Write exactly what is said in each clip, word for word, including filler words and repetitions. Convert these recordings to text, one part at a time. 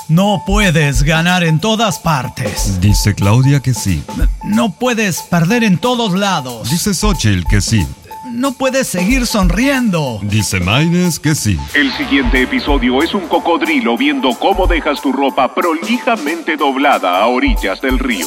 No puedes ganar en todas partes. Dice Claudia que sí. No puedes perder en todos lados. Dice Xóchitl que sí. No puedes seguir sonriendo. Dice Maynes que sí. El siguiente episodio es un cocodrilo viendo cómo dejas tu ropa prolijamente doblada a orillas del río.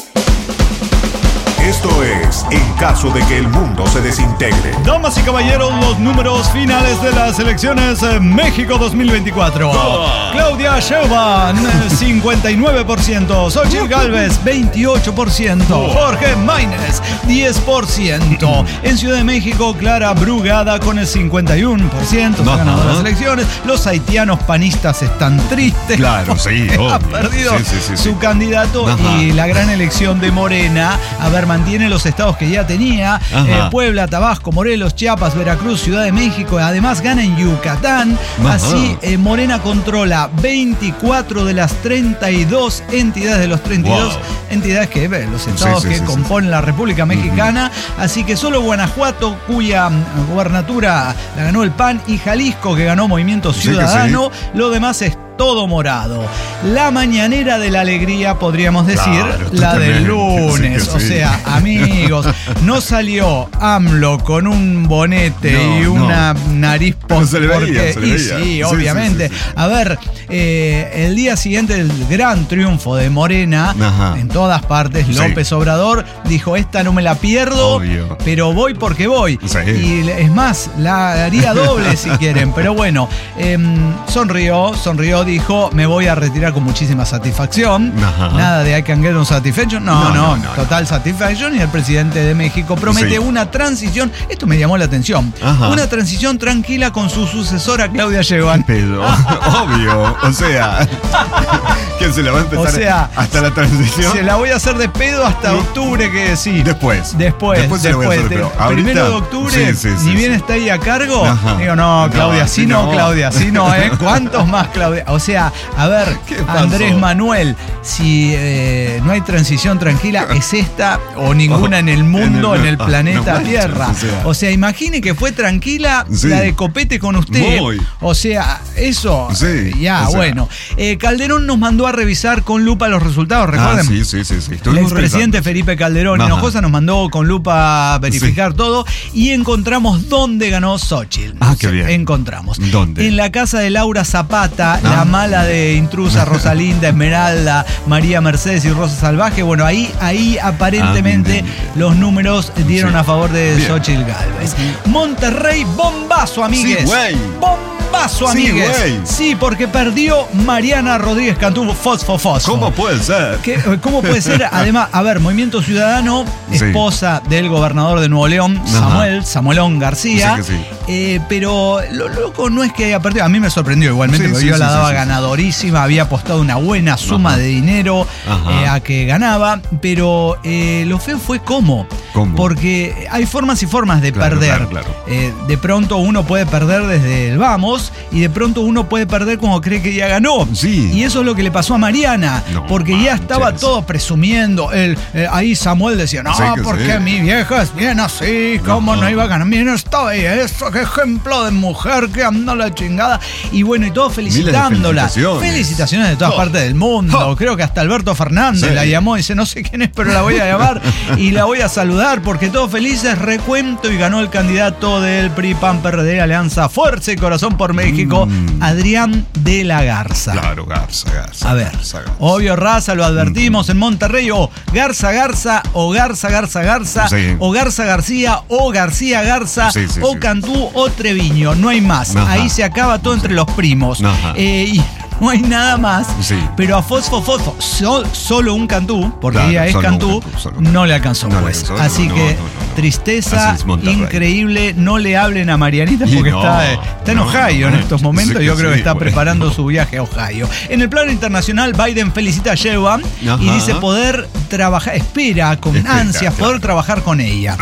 Esto es En caso de que el mundo se desintegre. Damas y caballeros, los números finales de las elecciones México dos mil veinticuatro. Oh. Claudia Sheinbaum, cincuenta y nueve por ciento. Xóchitl Gálvez, veintiocho por ciento. Oh. Jorge Maynes, diez por ciento. En Ciudad de México, Clara Brugada con el cincuenta y uno por ciento. Se ha ganado las elecciones. Los haitianos panistas están tristes. Claro, sí. Ha perdido sí, sí, sí, su sí. candidato. Ajá. Y la gran elección de Morena. A ver, mantiene los estados que ya tenía, eh, Puebla, Tabasco, Morelos, Chiapas, Veracruz, Ciudad de México, además gana en Yucatán. Ajá. Así eh, Morena controla veinticuatro de las treinta y dos entidades de los treinta y dos wow. entidades que eh, los estados sí, sí, que sí, componen sí. la República Mexicana, uh-huh. así que solo Guanajuato, cuya gubernatura la ganó el P A N, y Jalisco, que ganó Movimiento Ciudadano, sí sí. lo demás es todo morado. La mañanera de la alegría, podríamos decir, claro, la del lunes. Sí, o sí. sea, amigos, no salió AMLO con un bonete no, y una no. nariz post no se le veía, porque, se le y veía. sí, sí, obviamente. Sí, sí, sí. A ver, eh, el día siguiente del gran triunfo de Morena, Ajá. en todas partes, López sí. Obrador dijo, esta no me la pierdo, Obvio. pero voy porque voy. Sí. Y es más, la haría doble si quieren. Pero bueno, eh, sonrió, sonrió, dijo, me voy a retirar con muchísima satisfacción. Ajá. Nada de I can get on satisfaction. No, no, no, no, no total no. satisfaction. Y el presidente de México promete sí. una transición. Esto me llamó la atención. Ajá. Una transición tranquila con su sucesora Claudia Sheinbaum. Pero, obvio. O sea, ¿quién se la va a empezar? O sea, hasta la transición. Se la voy a hacer de pedo hasta no. octubre, que sí. Después. Después. Después. después voy a hacer, de, ahorita, primero de octubre, sí, sí, sí, ni sí, bien sí. está ahí a cargo. Ajá. Digo, no, Claudia, no, sí no, no, Claudia, sí no, ¿eh? ¿Cuántos más, Claudia? O sea, a ver, Andrés Manuel, si eh, no hay transición tranquila, es esta o ninguna en el mundo, en el, en el planeta no, Tierra. O sea, o sea, imagine que fue tranquila sí. la de copete con usted. Muy. O sea, eso, sí, ya, o sea. bueno. Eh, Calderón nos mandó a revisar con lupa los resultados, ¿recuerdan? Ah, sí, sí, sí, sí. El expresidente Felipe Calderón Ajá. Hinojosa nos mandó con lupa a verificar sí. todo y encontramos dónde ganó Xóchitl. Ah, qué bien. Encontramos. ¿Dónde? En la casa de Laura Zapata, ah. la mala de Intrusa, Rosalinda, Esmeralda, María Mercedes y Rosa Salvaje. Bueno, ahí, ahí aparentemente ah, bien, bien, bien. los números dieron sí. a favor de Xóchitl Gálvez. Uh-huh. Monterrey, bombazo, amigues. Sí, güey. Bombazo, amigues. Sí, sí, porque perdió Mariana Rodríguez Cantú, Fosfo Fosfo. ¿Cómo puede ser? ¿Qué, ¿Cómo puede ser? Además, a ver, Movimiento Ciudadano, esposa sí. del gobernador de Nuevo León, Ajá. Samuel, Samuelón García. Sí, sí. Eh, pero lo loco no es que haya perdido. A mí me sorprendió igualmente, sí, porque sí, yo sí, la daba sí, ganadorísima, sí. había apostado una buena suma Ajá. de dinero eh, a que ganaba, pero eh, lo feo fue cómo. ¿Cómo? Porque hay formas y formas de claro, perder. Claro, claro. Eh, de pronto uno puede perder desde el vamos y de pronto uno puede perder como cree que ya ganó. Sí. Y eso es lo que le pasó a Mariana, no, porque manches. ya estaba todo presumiendo. El, eh, ahí Samuel decía, no, sí porque sí. mi vieja es bien así, ¿cómo no, no iba a ganar? Miren, estaba ahí, eso, qué ejemplo de mujer que anda la chingada. Y bueno, y todos felicitándola. Felicitaciones. felicitaciones de todas oh. partes del mundo. Oh. Creo que hasta Alberto Fernández sí. la llamó y dice, no sé quién es, pero la voy a llamar y la voy a saludar porque todos felices, recuento, y ganó el candidato del P R I, P A N, P R D, Alianza Fuerza y Corazón por México, mm. Adrián de la Garza. Claro, Garza, Garza. A ver, Garza, Garza. obvio, raza, lo advertimos mm. en Monterrey, o Garza, Garza, o Garza, Garza, Garza, sí. o Garza, García, o García, Garza, sí, sí, o sí. Cantú, o Treviño, no hay más. Ajá. Ahí se acaba todo entre los primos. Eh, y no hay nada más, sí. pero a Fosfo Fosfo, so, solo un Cantú, porque claro, ella es Cantú, Cantú no le alcanzó no pues. Le alcanzó, Así no, que no, no, no. tristeza increíble, no le hablen a Marianita porque no, está, está en no, Ohio no, en estos momentos, yo creo sí, que está bueno. preparando su viaje a Ohio. En el plano internacional, Biden felicita a Sheinbaum y dice poder trabajar, espera con espera, ansias claro. poder trabajar con ella.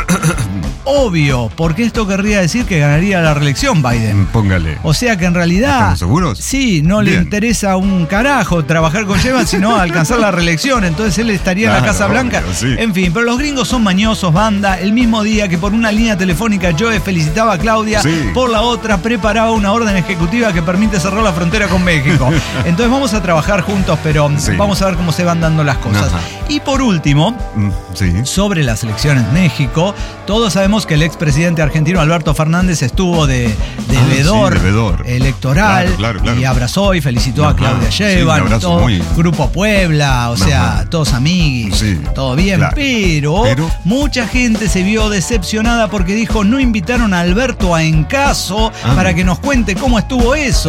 Obvio, porque esto querría decir que ganaría la reelección Biden. Póngale. O sea que en realidad... ¿Estamos seguros? Sí, no Bien. le interesa interesa un carajo trabajar con Sheinbaum, sino alcanzar la reelección. Entonces él estaría claro, en la Casa Blanca. Obvio, sí. En fin, pero los gringos son mañosos, banda. El mismo día que por una línea telefónica Joe felicitaba a Claudia, sí. por la otra preparaba una orden ejecutiva que permite cerrar la frontera con México. Entonces vamos a trabajar juntos, pero sí. vamos a ver cómo se van dando las cosas. Ajá. Y por último, mm, sí. sobre las elecciones en México, todos sabemos que el expresidente argentino Alberto Fernández estuvo de, de, ah, vedor, sí, de vedor electoral claro, claro, claro. y abrazó y felicitó Ajá. a Claudia Sheinbaum, sí, todo muy... Grupo Puebla, o sea, Ajá. todos amiguis, sí, todo bien, claro. pero, pero mucha gente se vio decepcionada porque dijo no invitaron a Alberto a Encaso ah. para que nos cuente cómo estuvo eso.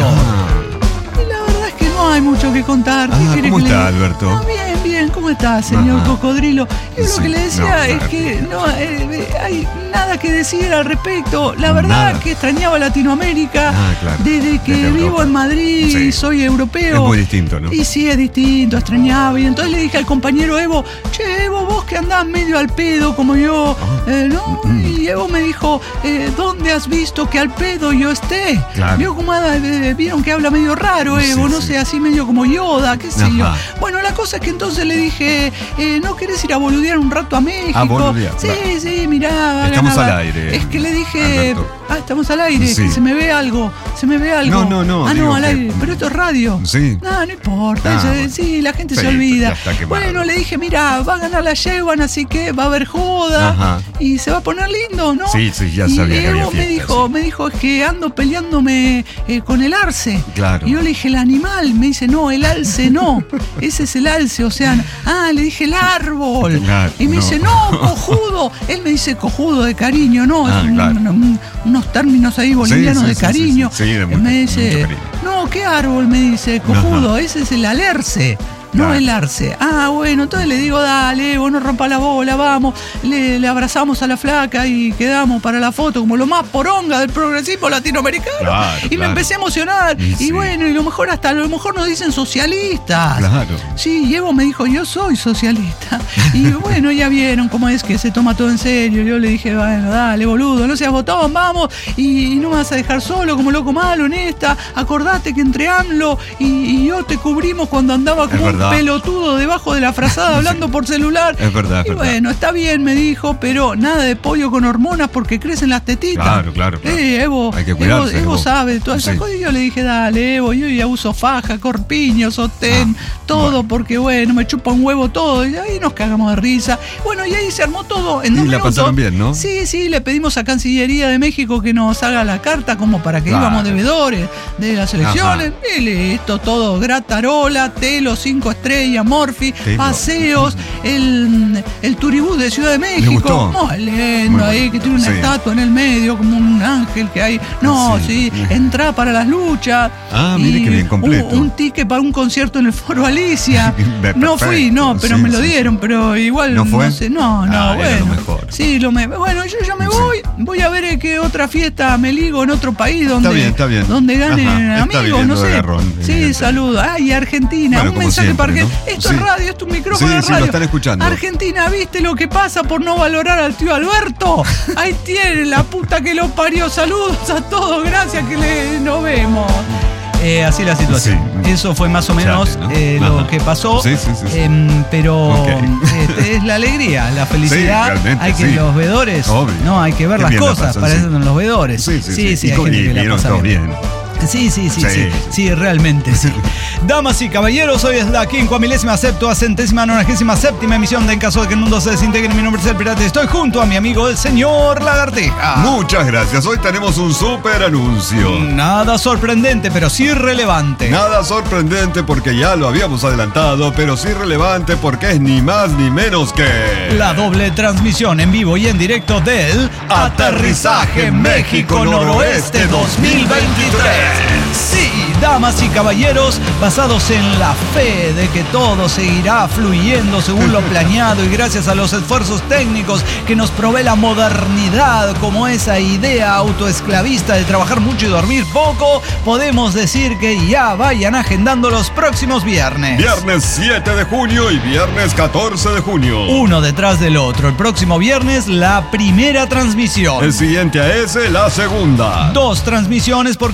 Ah. Y la verdad es que no hay mucho que contar. Ah, ¿Cómo está, le... Alberto? No, bien, bien, ¿cómo está, señor Ajá. Cocodrilo? Y sí, lo que le decía no, es claro. que no eh, hay nada que decir al respecto. La verdad nada. que extrañaba Latinoamérica ah, claro. desde que desde vivo en Madrid sí. y soy europeo. Es muy distinto, ¿no? Y sí, es distinto, extrañaba. Y entonces le dije al compañero Evo, che, Evo, vos que andás medio al pedo como yo, oh. eh, ¿no? Mm. Y Evo me dijo, eh, ¿dónde has visto que al pedo yo esté? Claro. Vio como, eh, vieron que habla medio raro, Evo, sí, no sí. sé, así medio como Yoda, qué sé Ajá. yo. Bueno, la cosa es que entonces le dije, eh, ¿no querés ir a boludear un rato a México? A boludear. Sí, claro. sí, mirá. Estamos ganaba. al aire. Es que le dije, Alberto. ah, estamos al aire, sí. que se me ve algo, se me ve algo. No, no, no. Ah, no, al que... aire, pero esto es radio. Sí. No, no importa, Ah, eso, bueno. sí, la gente Sí, se olvida. ya está quemado. Bueno, le dije, mira, va a ganar la Sheinbaum, así que va a haber joda Ajá. y se va a poner lindo, ¿no? Sí, sí, ya y sabía que había Evo me fiesta, dijo, sí. me dijo, es que ando peleándome eh, con el arce. Claro. Y yo le dije, el animal, me dice, no, el alce no, ese es el alce, o sea, ah, le dije, el árbol. Claro, y me no. dice, no, cojudo. Él me dice cojudo de cariño, no, Ah, es un, claro. un, un, unos términos ahí bolivianos Sí, sí, de sí, cariño. sí, sí, sí, de mucho- me mucho dice, cariño. no, ¿qué árbol? Me dice, cojudo, Ajá. ese es el alerce. No Claro. el arce. Ah, bueno, entonces le digo, dale, vos no rompa la bola, vamos. Le, le abrazamos a la flaca y quedamos para la foto como lo más poronga del progresismo latinoamericano. Claro, y me claro. empecé a emocionar. Y Y, sí. bueno, y lo mejor hasta a lo mejor nos dicen socialistas. Claro. Sí, y Evo me dijo, yo soy socialista. Y bueno, ya vieron cómo es que se toma todo en serio. Yo le dije, bueno, dale, boludo, no seas botón, vamos. Y, y no me vas a dejar solo como loco malo en esta. Acordate que entre AMLO y, y yo te cubrimos cuando andaba como un pelotudo debajo de la frazada hablando sí. por celular. Es verdad, es y verdad. bueno, está bien, me dijo, pero nada de pollo con hormonas porque crecen las tetitas. Claro, claro, claro. Eh, Evo, Hay que Evo, cuidarse, Evo Evo. sabe todas esas Sí. cosas. Y yo le dije, dale, Evo, yo ya uso faja, corpiño, sostén, Ah, todo, bueno. porque bueno, me chupa un huevo todo. Y ahí nos cagamos de risa. Bueno, y ahí se armó todo en Y dos la minutos. pasaron bien, ¿no? Sí, sí, le pedimos a Cancillería de México que nos haga la carta como para que Claro. íbamos devedores de las elecciones. Ajá. Y listo, todo, gratarola, telo, cinco estrellas, Morphy, Telo. paseos, el, el turibús de Ciudad de México. gustó? Muy lindo, Muy ahí bueno. que tiene una Sí. estatua en el medio, como un ángel que hay. No, sí, Sí. entra para las luchas. Ah, mire Y qué bien, completo. Un, un ticket para un concierto en el Foro Alicia. No fui, Perfecto. no, pero Sí, me lo sí, dieron, sí. pero igual ¿No fue? sé, no, no, Ah, bueno. era lo mejor. Sí, lo me, bueno, yo ya me Sí. voy, voy a ver eh, qué otra fiesta me ligo en otro país donde, Está bien, está bien. donde ganen Ajá, está amigos, viniendo no de sé. garrón, sí, evidentemente. saludo. Ay, Argentina, Bueno, un como mensaje siempre, para ¿no? Argentina. Esto Sí. es radio, esto es un micrófono Sí, de sí, radio. lo están escuchando. Argentina, ¿viste lo que pasa por no valorar al tío Alberto? Ahí tienen la puta que lo parió. Saludos a todos, gracias que le, nos vemos. Eh, así la situación. Sí. Eso fue más o menos Chale, ¿no? eh, lo Ajá. que pasó. Sí, sí, sí, sí. Em, pero Ok. este, es la alegría, la felicidad. Sí, realmente, hay que sí. los vedores. Obvio. No, hay que ver Qué las bien la cosas. pasan, Para sí. eso son los vedores. Sí, sí, sí. sí, Y hay con- gente y que la vieron pasa todo bien. bien. Sí, sí, sí, sí, Sí, sí, sí. sí, realmente sí. Damas y caballeros, hoy es la quincuamilésima septua centésima nonagésima séptima emisión de En Caso de que el Mundo se Desintegre. Mi nombre es El Pirata y estoy junto a mi amigo el señor Lagartija. Muchas gracias. Hoy tenemos un súper anuncio. Nada sorprendente, pero sí relevante. Nada sorprendente porque ya lo habíamos adelantado, pero sí relevante porque es ni más ni menos que... La doble transmisión en vivo y en directo del Aterrizaje México Noroeste dos mil veintitrés. Sí, damas y caballeros, basados en la fe de que todo seguirá fluyendo según lo planeado y gracias a los esfuerzos técnicos que nos provee la modernidad, como esa idea autoesclavista de trabajar mucho y dormir poco, podemos decir que ya vayan agendando los próximos viernes. Viernes siete de junio y viernes catorce de junio. Uno detrás del otro. El próximo viernes, la primera transmisión. El siguiente a ese, la segunda. Dos transmisiones porque con una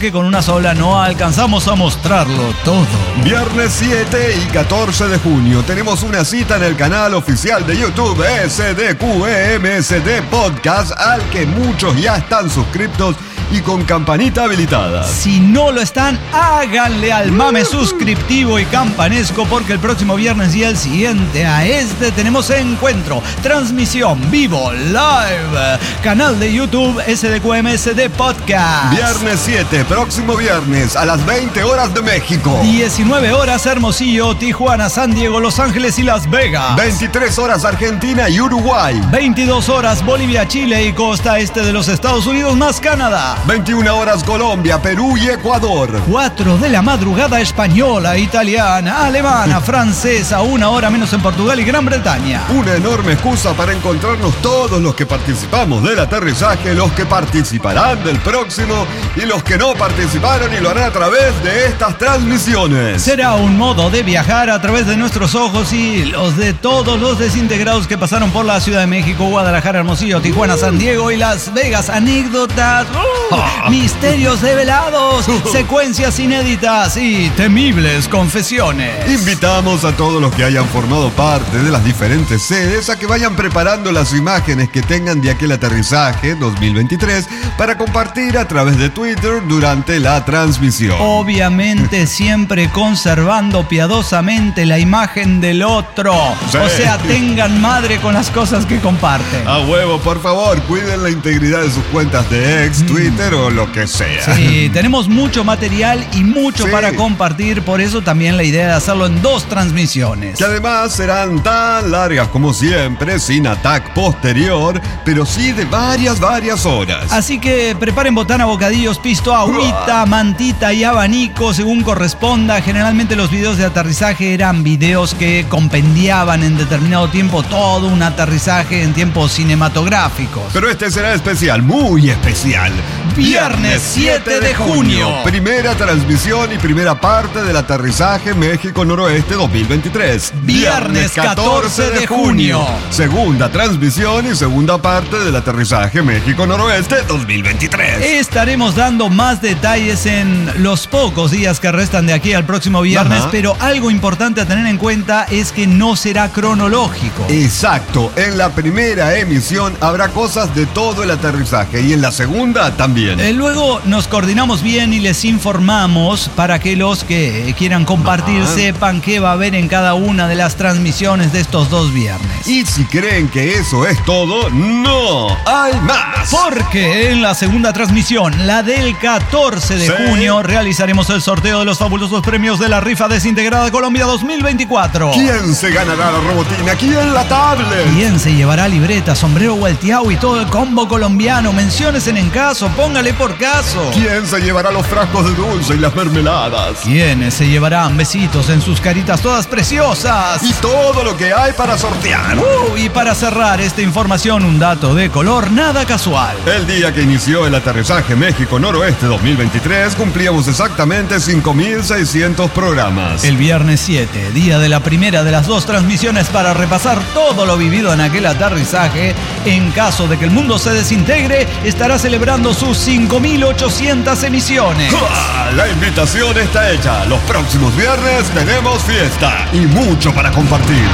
esta sola no alcanzamos a mostrarlo todo. Viernes siete y catorce de junio tenemos una cita en el canal oficial de YouTube S D Q E M S D Podcast, al que muchos ya están suscriptos y con campanita habilitada. Si no lo están, háganle al mame suscriptivo y campanesco, porque el próximo viernes y el siguiente a este tenemos encuentro, transmisión vivo, live, canal de YouTube S D Q M S D Podcast. Viernes siete, próximo viernes a las veinte horas de México. diecinueve horas Hermosillo, Tijuana, San Diego, Los Ángeles y Las Vegas. veintitrés horas Argentina y Uruguay. veintidós horas Bolivia, Chile y costa este de los Estados Unidos más Canadá. veintiuna horas Colombia, Perú y Ecuador. cuatro de la madrugada española, italiana, alemana, francesa, una hora menos en Portugal y Gran Bretaña. Una enorme excusa para encontrarnos todos los que participamos del aterrizaje, los que participarán del próximo y los que no participaron y lo harán a través de estas transmisiones. Será un modo de viajar a través de nuestros ojos y los de todos los desintegrados que pasaron por la Ciudad de México, Guadalajara, Hermosillo, Tijuana, San Diego y Las Vegas. Anécdotas, uh, misterios develados, secuencias inéditas y temibles confesiones. Invitamos a todos los que hayan formado parte de las diferentes sedes a que vayan preparando las imágenes que tengan de aquel aterrizaje dos mil veintitrés para compartir a través de Twitter durante la transmisión. Obviamente siempre conservando piadosamente la imagen del otro. Sí. O sea, tengan madre con las cosas que comparten. A huevo, por favor, cuiden la integridad de sus cuentas de ex, Twitter o lo que sea. Sí, tenemos mucho material y mucho Sí. para compartir, por eso también la idea de hacerlo en dos transmisiones. Que además serán tan largas como siempre, sin ataque posterior, pero sí de varias, varias horas. Así que preparen botana, bocadillos, pisto, agüita, mantita y abanico según corresponda. Generalmente los videos de aterrizaje eran videos que compendiaban en determinado tiempo todo un aterrizaje en tiempos cinematográficos. Pero este será especial, muy especial. Viernes siete de junio. Primera transmisión y primera parte del aterrizaje México Noroeste dos mil veintitrés. Viernes catorce de junio. Segunda transmisión y segunda parte del aterrizaje México Noroeste dos mil veintitrés. Estaremos dando más detalles en los pocos días que restan de aquí al próximo viernes, Ajá. pero algo importante a tener en cuenta es que no será cronológico. Exacto, en la primera emisión habrá cosas de todo el aterrizaje y en la segunda también. Eh, luego nos coordinamos bien y les informamos para que los que quieran compartir Ajá. sepan qué va a haber en cada una de las transmisiones de estos dos viernes. Y si creen que eso es todo, no, hay más. Porque en la segunda transmisión, la del catorce de Sí. junio, realizaremos el sorteo de los fabulosos premios de la rifa desintegrada Colombia dos mil veinticuatro. ¿Quién se ganará la robotina? ¿Quién la tablet? ¿Quién se llevará libreta, sombrero volteado y todo el combo colombiano? Menciones en caso, póngale por caso. ¿Quién se llevará los frascos de dulce y las mermeladas? ¿Quiénes se llevarán besitos en sus caritas todas preciosas? Y todo lo que hay para sortear. Uh, y para cerrar esta información, un dato de color nada casual. El día que inició el aterrizaje México Noroeste dos mil veintitrés, cumplíamos exactamente cinco mil seiscientos programas. El viernes siete, día de la primera de las dos transmisiones para repasar todo lo vivido en aquel aterrizaje, en caso de que el mundo se desintegre, estará celebrando sus cinco mil ochocientas emisiones. ¡Ja! La invitación está hecha. Los próximos viernes tenemos fiesta y mucho para compartir.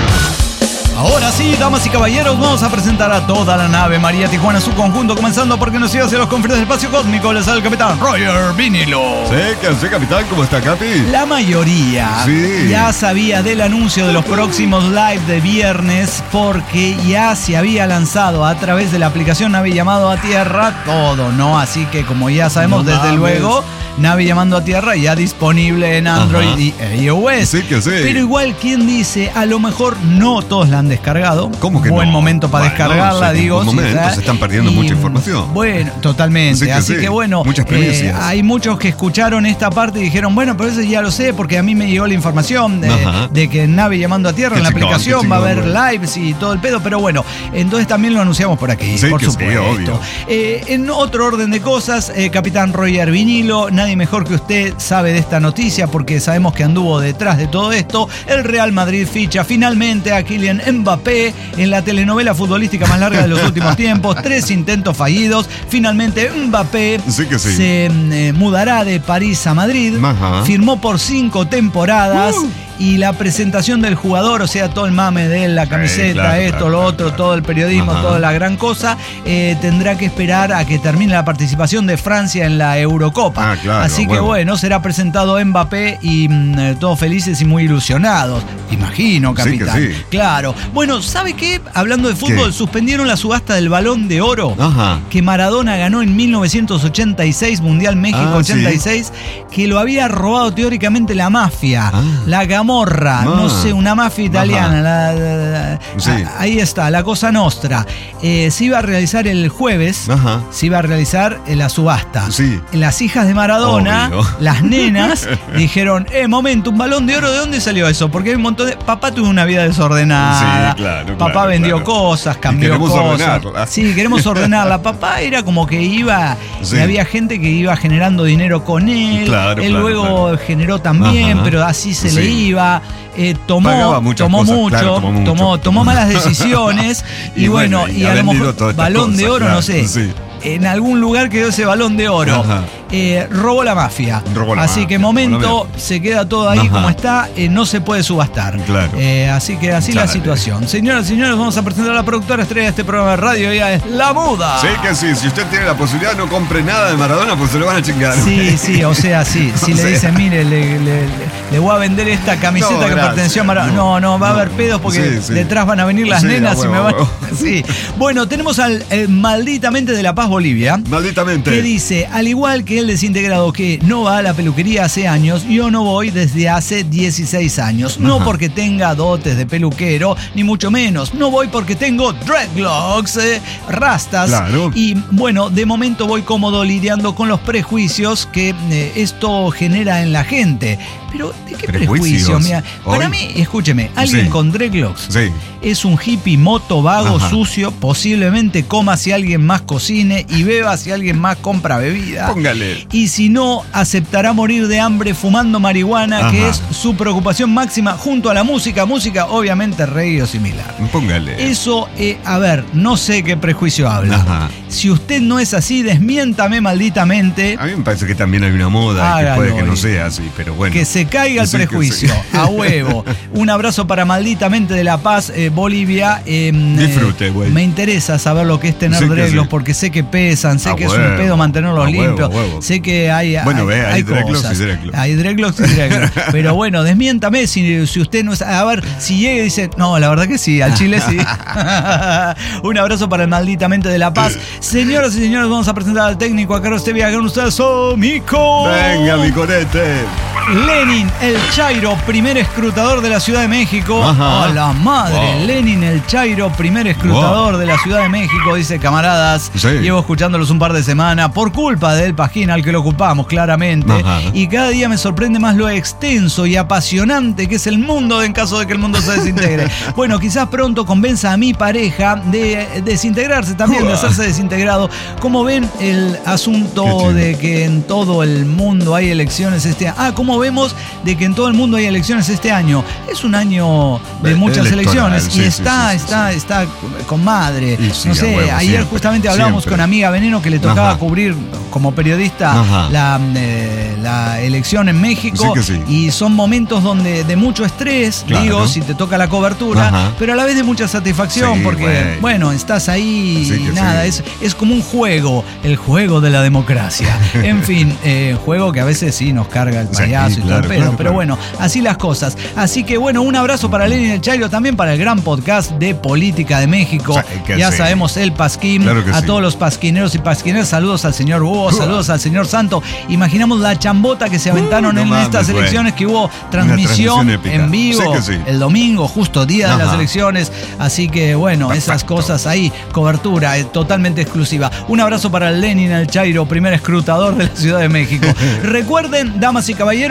Ahora sí, damas y caballeros, vamos a presentar a toda la nave María Tijuana en su conjunto, comenzando porque nos lleva hacia los confines del espacio cósmico. Les da el capitán Roger Vinilo. Sí, que sí, capitán, ¿cómo está, Capi? La mayoría Sí. ya sabía del anuncio de los próximos live de viernes, porque ya se había lanzado a través de la aplicación Nave Llamado a Tierra todo, ¿no? Así que como ya sabemos, No desde mames. luego, Nave Llamando a Tierra ya disponible en Android Ajá. y iOS. Sí que sí. Pero igual, quien dice, a lo mejor no todos la han descargado. ¿Cómo que Buen no? momento para Bueno, descargarla, sí, digo. un sí, momento, ¿sabes? se están perdiendo Y, mucha información. Bueno, totalmente. Sí que Así sí. que bueno, Muchas primicias. hay muchos que escucharon esta parte y dijeron, bueno, pero eso ya lo sé, porque a mí me llegó la información de, Ajá. de que en Nave Llamando a Tierra, Qué en la chingón, aplicación, qué va a chingón, haber güey. lives y todo el pedo, pero bueno, entonces también lo anunciamos por aquí, Sí, por que sí, supuesto. obvio. Eh, en otro orden de cosas, eh, Capitán Roger Vinilo, nadie mejor que usted sabe de esta noticia porque sabemos que anduvo detrás de todo esto. El Real Madrid ficha finalmente a Kylian Mbappé en la telenovela futbolística más larga de los últimos tiempos. Tres intentos fallidos. Finalmente Mbappé sí que sí. se eh, mudará de París a Madrid. Ajá. Firmó por cinco temporadas. Uh. Y la presentación del jugador, o sea, todo el mame de él, la camiseta, eh, claro, esto, claro, lo claro, otro, claro. todo el periodismo, Ajá. toda la gran cosa, eh, tendrá que esperar a que termine la participación de Francia en la Eurocopa. Ah, claro, Así que bueno. bueno, será presentado Mbappé y mmm, todos felices y muy ilusionados. Imagino, capitán. Sí que sí. Claro. Bueno, ¿sabe qué? Hablando de fútbol, ¿Qué? Suspendieron la subasta del Balón de Oro Ajá. que Maradona ganó en mil novecientos ochenta y seis, Mundial México ah, ochenta y seis, ¿sí? que lo había robado teóricamente la mafia, ah. la Camorra, ah. no sé, una mafia italiana. La, la, la, sí. a, ahí está, la Cosa Nostra. Eh, se iba a realizar el jueves, Ajá. se iba a realizar eh, la subasta. Sí. Las hijas de Maradona, Obvio. las nenas, dijeron, eh, momento, un Balón de Oro, ¿de dónde salió eso? Porque hay un montón de... Papá tuvo una vida desordenada. Sí, claro, Papá claro, vendió claro. cosas, cambió queremos cosas. Ordenarla. Sí, queremos ordenarla. Papá era como que iba, sí. y había gente que iba generando dinero con él. Claro, él claro, luego claro. generó también, Ajá. pero así se sí. le iba. Eh, tomó, tomó, cosas, mucho, claro, tomó mucho, tomó, tomó malas decisiones y, y bueno, bueno, y y a lo mejor Balón cosas, de Oro, claro, no sé. Sí. En algún lugar quedó ese Balón de Oro. Eh, robó la mafia. Robó la así mafia, que momento se queda todo ahí Ajá. como está. Eh, no se puede subastar. Claro. Eh, así que así Dale. la situación. Señoras y señores, vamos a presentar a la productora estrella de este programa de radio. Ella es La Muda. Sí que sí. Si usted tiene la posibilidad, no compre nada de Maradona, pues se lo van a chingar. Sí, sí. O sea, sí. Si o le sea. dicen, mire, le, le, le, le voy a vender esta camiseta no, que gracias, perteneció a Maradona. No, no, va no. a haber pedos porque sí, sí. detrás van a venir las sí, nenas huevo, y me van. Sí. Bueno, tenemos al eh, Malditamente de La Paz, Bolivia. Malditamente. Que dice, al igual que el desintegrado que no va a la peluquería hace años, yo no voy desde hace dieciséis años. No Ajá. porque tenga dotes de peluquero, ni mucho menos. No voy porque tengo dreadlocks, eh, rastas. Claro. Y bueno, de momento voy cómodo lidiando con los prejuicios que eh, esto genera en la gente. Pero, ¿de qué prejuicios? Mira, para mí, escúcheme, alguien sí. con dreadlocks sí. es un hippie moto, vago, Ajá. sucio, posiblemente coma si alguien más cocine y beba si alguien más compra bebida. Póngale. Y si no, aceptará morir de hambre fumando marihuana, Ajá. que es su preocupación máxima junto a la música. Música, obviamente, reggae o similar. Póngale. Eso, eh, a ver, no sé qué prejuicio habla. Ajá. Si usted no es así, desmiéntame malditamente. A mí me parece que también hay una moda y que puede que no sea así, pero bueno. Que se caiga el sí, prejuicio, sí. a huevo. Un abrazo para Malditamente de La Paz, eh, Bolivia. Eh, Disfrute, güey. Me interesa saber lo que es tener sí dreadlocks, sí. porque sé que pesan, sé a que huevo, es un pedo mantenerlos limpios. Sé que hay, bueno, hay, ve, hay, hay dreadlocks cosas. y dreadlocks. Hay dreadlocks y dreadlocks. Pero bueno, desmiéntame si, si usted no es. A ver, si llega y dice, no, la verdad que sí, al Chile sí. Un abrazo para el Malditamente de La Paz. Señoras y señores, vamos a presentar al técnico a Carlos Tevia con ustedes, Mico. Venga, mi corete. Lenin, el Chairo, primer escrutador de la Ciudad de México. Ajá. ¡A la madre! Wow. Lenin, el Chairo, primer escrutador wow. de la Ciudad de México. Dice, camaradas, sí. llevo escuchándolos un par de semanas por culpa del Pajín al que lo ocupamos, claramente. Ajá. Y cada día me sorprende más lo extenso y apasionante que es el mundo en caso de que el mundo se desintegre. Bueno, quizás pronto convenza a mi pareja de desintegrarse también, de hacerse desintegrado. Como ven el asunto de que en todo el mundo hay elecciones este año? Ah, ¿cómo vemos de que en todo el mundo hay elecciones este año? Es un año de muchas electoral, elecciones sí, y está, sí, sí, está, sí. está con madre. Sí, no sé, huevo, ayer siempre, justamente hablábamos siempre. con amiga Veneno que le tocaba Ajá. cubrir como periodista la, eh, la elección en México sí sí. y son momentos donde de mucho estrés, claro. digo, si te toca la cobertura, Ajá. pero a la vez de mucha satisfacción sí, porque, güey. bueno, estás ahí sí, y nada, sí. es, es como un juego, el juego de la democracia. En fin, eh, juego que a veces sí nos carga el payaso sí, y todo claro, el pedo, claro, pero claro. bueno, así las cosas. Así que bueno, un abrazo para Lenin el Chairo, también para el gran podcast de política de México. O sea, ya sí. sabemos, el Pasquín, claro a sí. todos los pasquineros y pasquineras, saludos al señor Hugo, saludos al señor Santo. Imaginamos la chambota que se aventaron uh, no en mames, estas wey. elecciones, que hubo transmisión en vivo sí sí. el domingo, justo día Ajá. de las elecciones. Así que bueno, Perfecto. esas cosas ahí, cobertura eh, totalmente exclusiva. Un abrazo para Lenin el Chairo, primer escrutador de la Ciudad de México. Recuerden, damas y caballeros,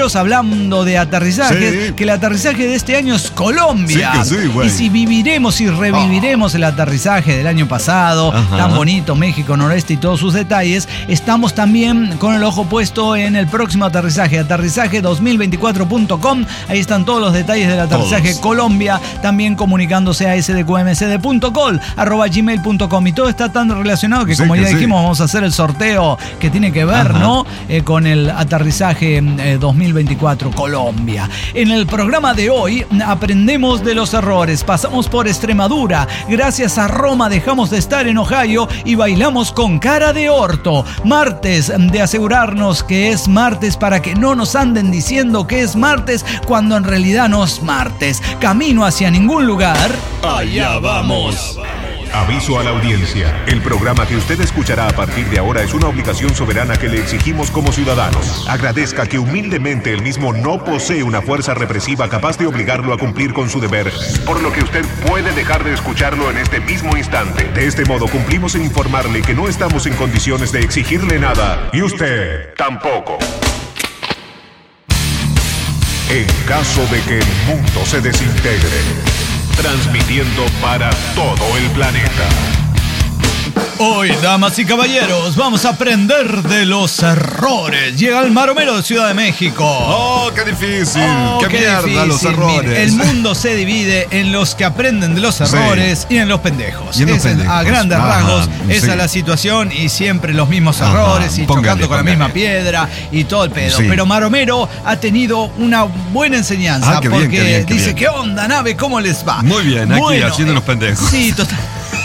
caballeros, hablando de aterrizajes, sí. que el aterrizaje de este año es Colombia. Sí, que sí, güey. Y si viviremos y reviviremos oh. el aterrizaje del año pasado, Ajá. tan bonito, México Noreste y todos sus detalles, estamos también con el ojo puesto en el próximo aterrizaje, aterrizaje dos mil veinticuatro punto com. Ahí están todos los detalles del aterrizaje todos. Colombia, también comunicándose a s d q m s d punto col arroba gmail punto com. Y todo está tan relacionado que, sí, como que ya sí. dijimos, vamos a hacer el sorteo que tiene que ver, Ajá. ¿no? Eh, con el aterrizaje eh, dos mil veinticuatro Colombia. En el programa de hoy aprendemos de los errores, pasamos por Extremadura, gracias a Roma dejamos de estar en Ohio y bailamos con cara de orto. Martes de asegurarnos que es martes para que no nos anden diciendo que es martes cuando en realidad no es martes. Camino hacia ningún lugar. Allá vamos. Aviso a la audiencia. El programa que usted escuchará a partir de ahora es una obligación soberana que le exigimos como ciudadanos. Agradezca que humildemente el mismo no posee una fuerza represiva capaz de obligarlo a cumplir con su deber, por lo que usted puede dejar de escucharlo en este mismo instante. De este modo cumplimos en informarle que no estamos en condiciones de exigirle nada y usted tampoco. En caso de que el mundo se desintegre, transmitiendo para todo el planeta. Hoy, damas y caballeros, vamos a aprender de los errores. Llega el maromero de Ciudad de México. ¡Oh, qué difícil! Oh, ¡Qué, qué mierda difícil. Los errores! Mira, el mundo se divide en los que aprenden de los errores sí. y en los pendejos. Y en los es, pendejos. A grandes Ajá, rasgos, sí. esa es la situación y siempre los mismos Ajá, errores y póngale, chocando con póngale. la misma piedra y todo el pedo. Sí. Pero Maromero ha tenido una buena enseñanza ah, qué porque bien, qué bien, qué dice, bien. ¿qué onda, nave? ¿Cómo les va? Muy bien, aquí bueno, haciendo eh, los pendejos. Sí, total.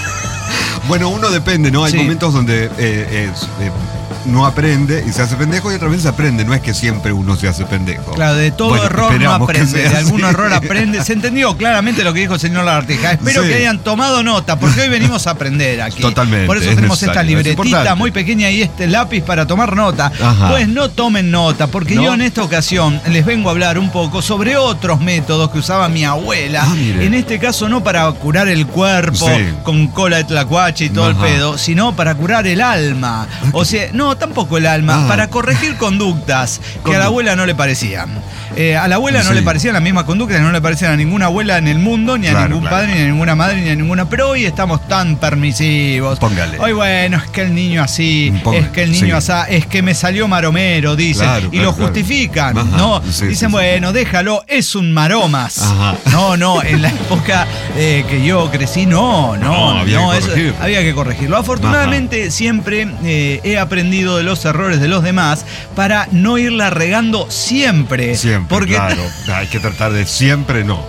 Bueno, uno depende, ¿no? Hay sí. momentos donde eh, es, eh, no aprende y se hace pendejo y otras veces aprende. No es que siempre uno se hace pendejo. Claro, de todo bueno, error no aprende. De algún error aprende. Se entendió claramente lo que dijo el señor Lagartija. Espero sí. que hayan tomado nota, porque hoy venimos a aprender aquí. Totalmente. Por eso tenemos esta libretita muy pequeña y este lápiz para tomar nota. Ajá. Pues no tomen nota, porque ¿no? yo en esta ocasión les vengo a hablar un poco sobre otros métodos que usaba mi abuela. Ah, en este caso no para curar el cuerpo sí. con cola de tlacuache y todo Ajá. el pedo, sino para curar el alma. O sea, no, tampoco el alma, ah. para corregir conductas que a la abuela no le parecían. Eh, a la abuela sí. no le parecían las mismas conductas, no le parecían a ninguna abuela en el mundo, ni a claro, ningún claro. padre, ni a ninguna madre, ni a ninguna. Pero hoy estamos tan permisivos. Póngale. Hoy, bueno, es que el niño así, Póngale. es que el niño sí. así, es que me salió maromero, dicen. Claro, y claro, lo justifican, claro. ¿no? Sí, dicen, sí, bueno, sí. déjalo, es un maromas. Ajá. No, no, en la época eh, que yo crecí, no, no, no, había, no, que eso, había que corregirlo. Afortunadamente, Ajá. siempre eh, he aprendido de los errores de los demás para no irla regando siempre. Siempre, porque claro. Hay que tratar de siempre no.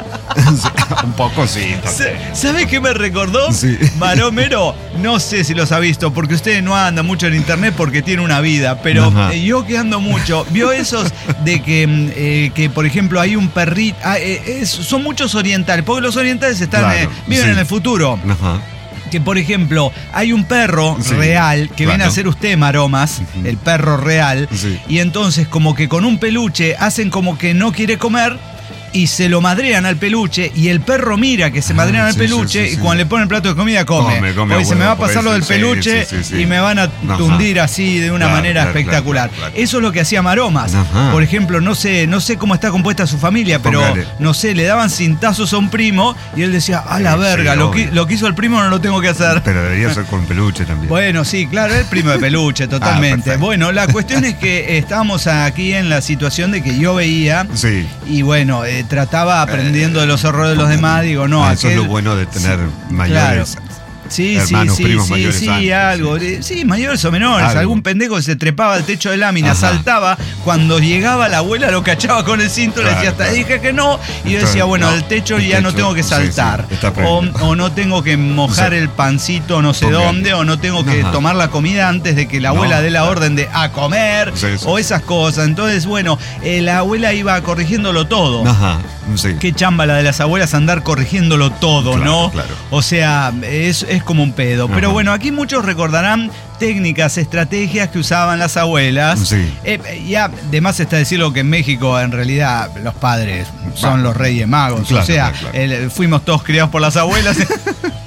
Un poco sí. ¿Sabe qué me recordó? Sí. Maromero, no sé si los ha visto, porque ustedes no andan mucho en internet porque tienen una vida, pero eh, yo que ando mucho, vio esos de que, eh, que por ejemplo, hay un perrito, ah, eh, es, son muchos orientales, porque los orientales están claro, eh, viven sí. en el futuro. Ajá. Que, por ejemplo, hay un perro sí, real que claro. viene a hacer usted maromas, uh-huh. el perro real, sí. y entonces como que con un peluche hacen como que no quiere comer y se lo madrean al peluche y el perro mira que se madrean ah, al sí, peluche sí, sí, y cuando sí. le ponen el plato de comida come. come, come porque se me va a pasar lo del peluche sí, sí, sí, sí. y me van a tundir Ajá. así de una claro, manera claro, espectacular. Claro, claro. Eso es lo que hacía Maromas. Ajá. Por ejemplo, no sé, no sé cómo está compuesta su familia, pero Póngale. no sé, le daban cintazos a un primo y él decía, a la sí, verga, sí, lo, que, lo que hizo el primo no lo tengo que hacer. Pero debería ser con peluche también. Bueno, sí, claro, el primo de peluche, totalmente. Ah, bueno, la cuestión es que estábamos aquí en la situación de que yo veía sí. y bueno, eh, trataba aprendiendo de los errores de los demás, digo, no, ah, eso aquel, es lo bueno de tener sí, mayores. Claro. Sí, hermanos, sí, primos sí, mayores sí, antes, algo. Sí. sí, mayores o menores. Algo. Algún pendejo que se trepaba al techo de lámina, Ajá. saltaba. Cuando llegaba la abuela lo cachaba con el cinto, claro, le decía, hasta claro. dije que no. Y yo decía, bueno, no, al techo ya techo, no tengo que saltar. Sí, sí, o, o no tengo que mojar o sea, el pancito no sé Póngale. dónde. O no tengo que Ajá. tomar la comida antes de que la abuela no, dé la claro. orden de a comer. Sí, sí. O esas cosas. Entonces, bueno, eh, la abuela iba corrigiéndolo todo. Ajá. Sí. Qué chamba la de las abuelas andar corrigiéndolo todo, claro, ¿no? Claro. O sea, es, es como un pedo. Ajá. Pero bueno, aquí muchos recordarán técnicas, estrategias que usaban las abuelas. Sí. Eh, ya, de más está decirlo que en México, en realidad, los padres son los reyes magos. Claro, o sea, claro, claro. El, fuimos todos criados por las abuelas.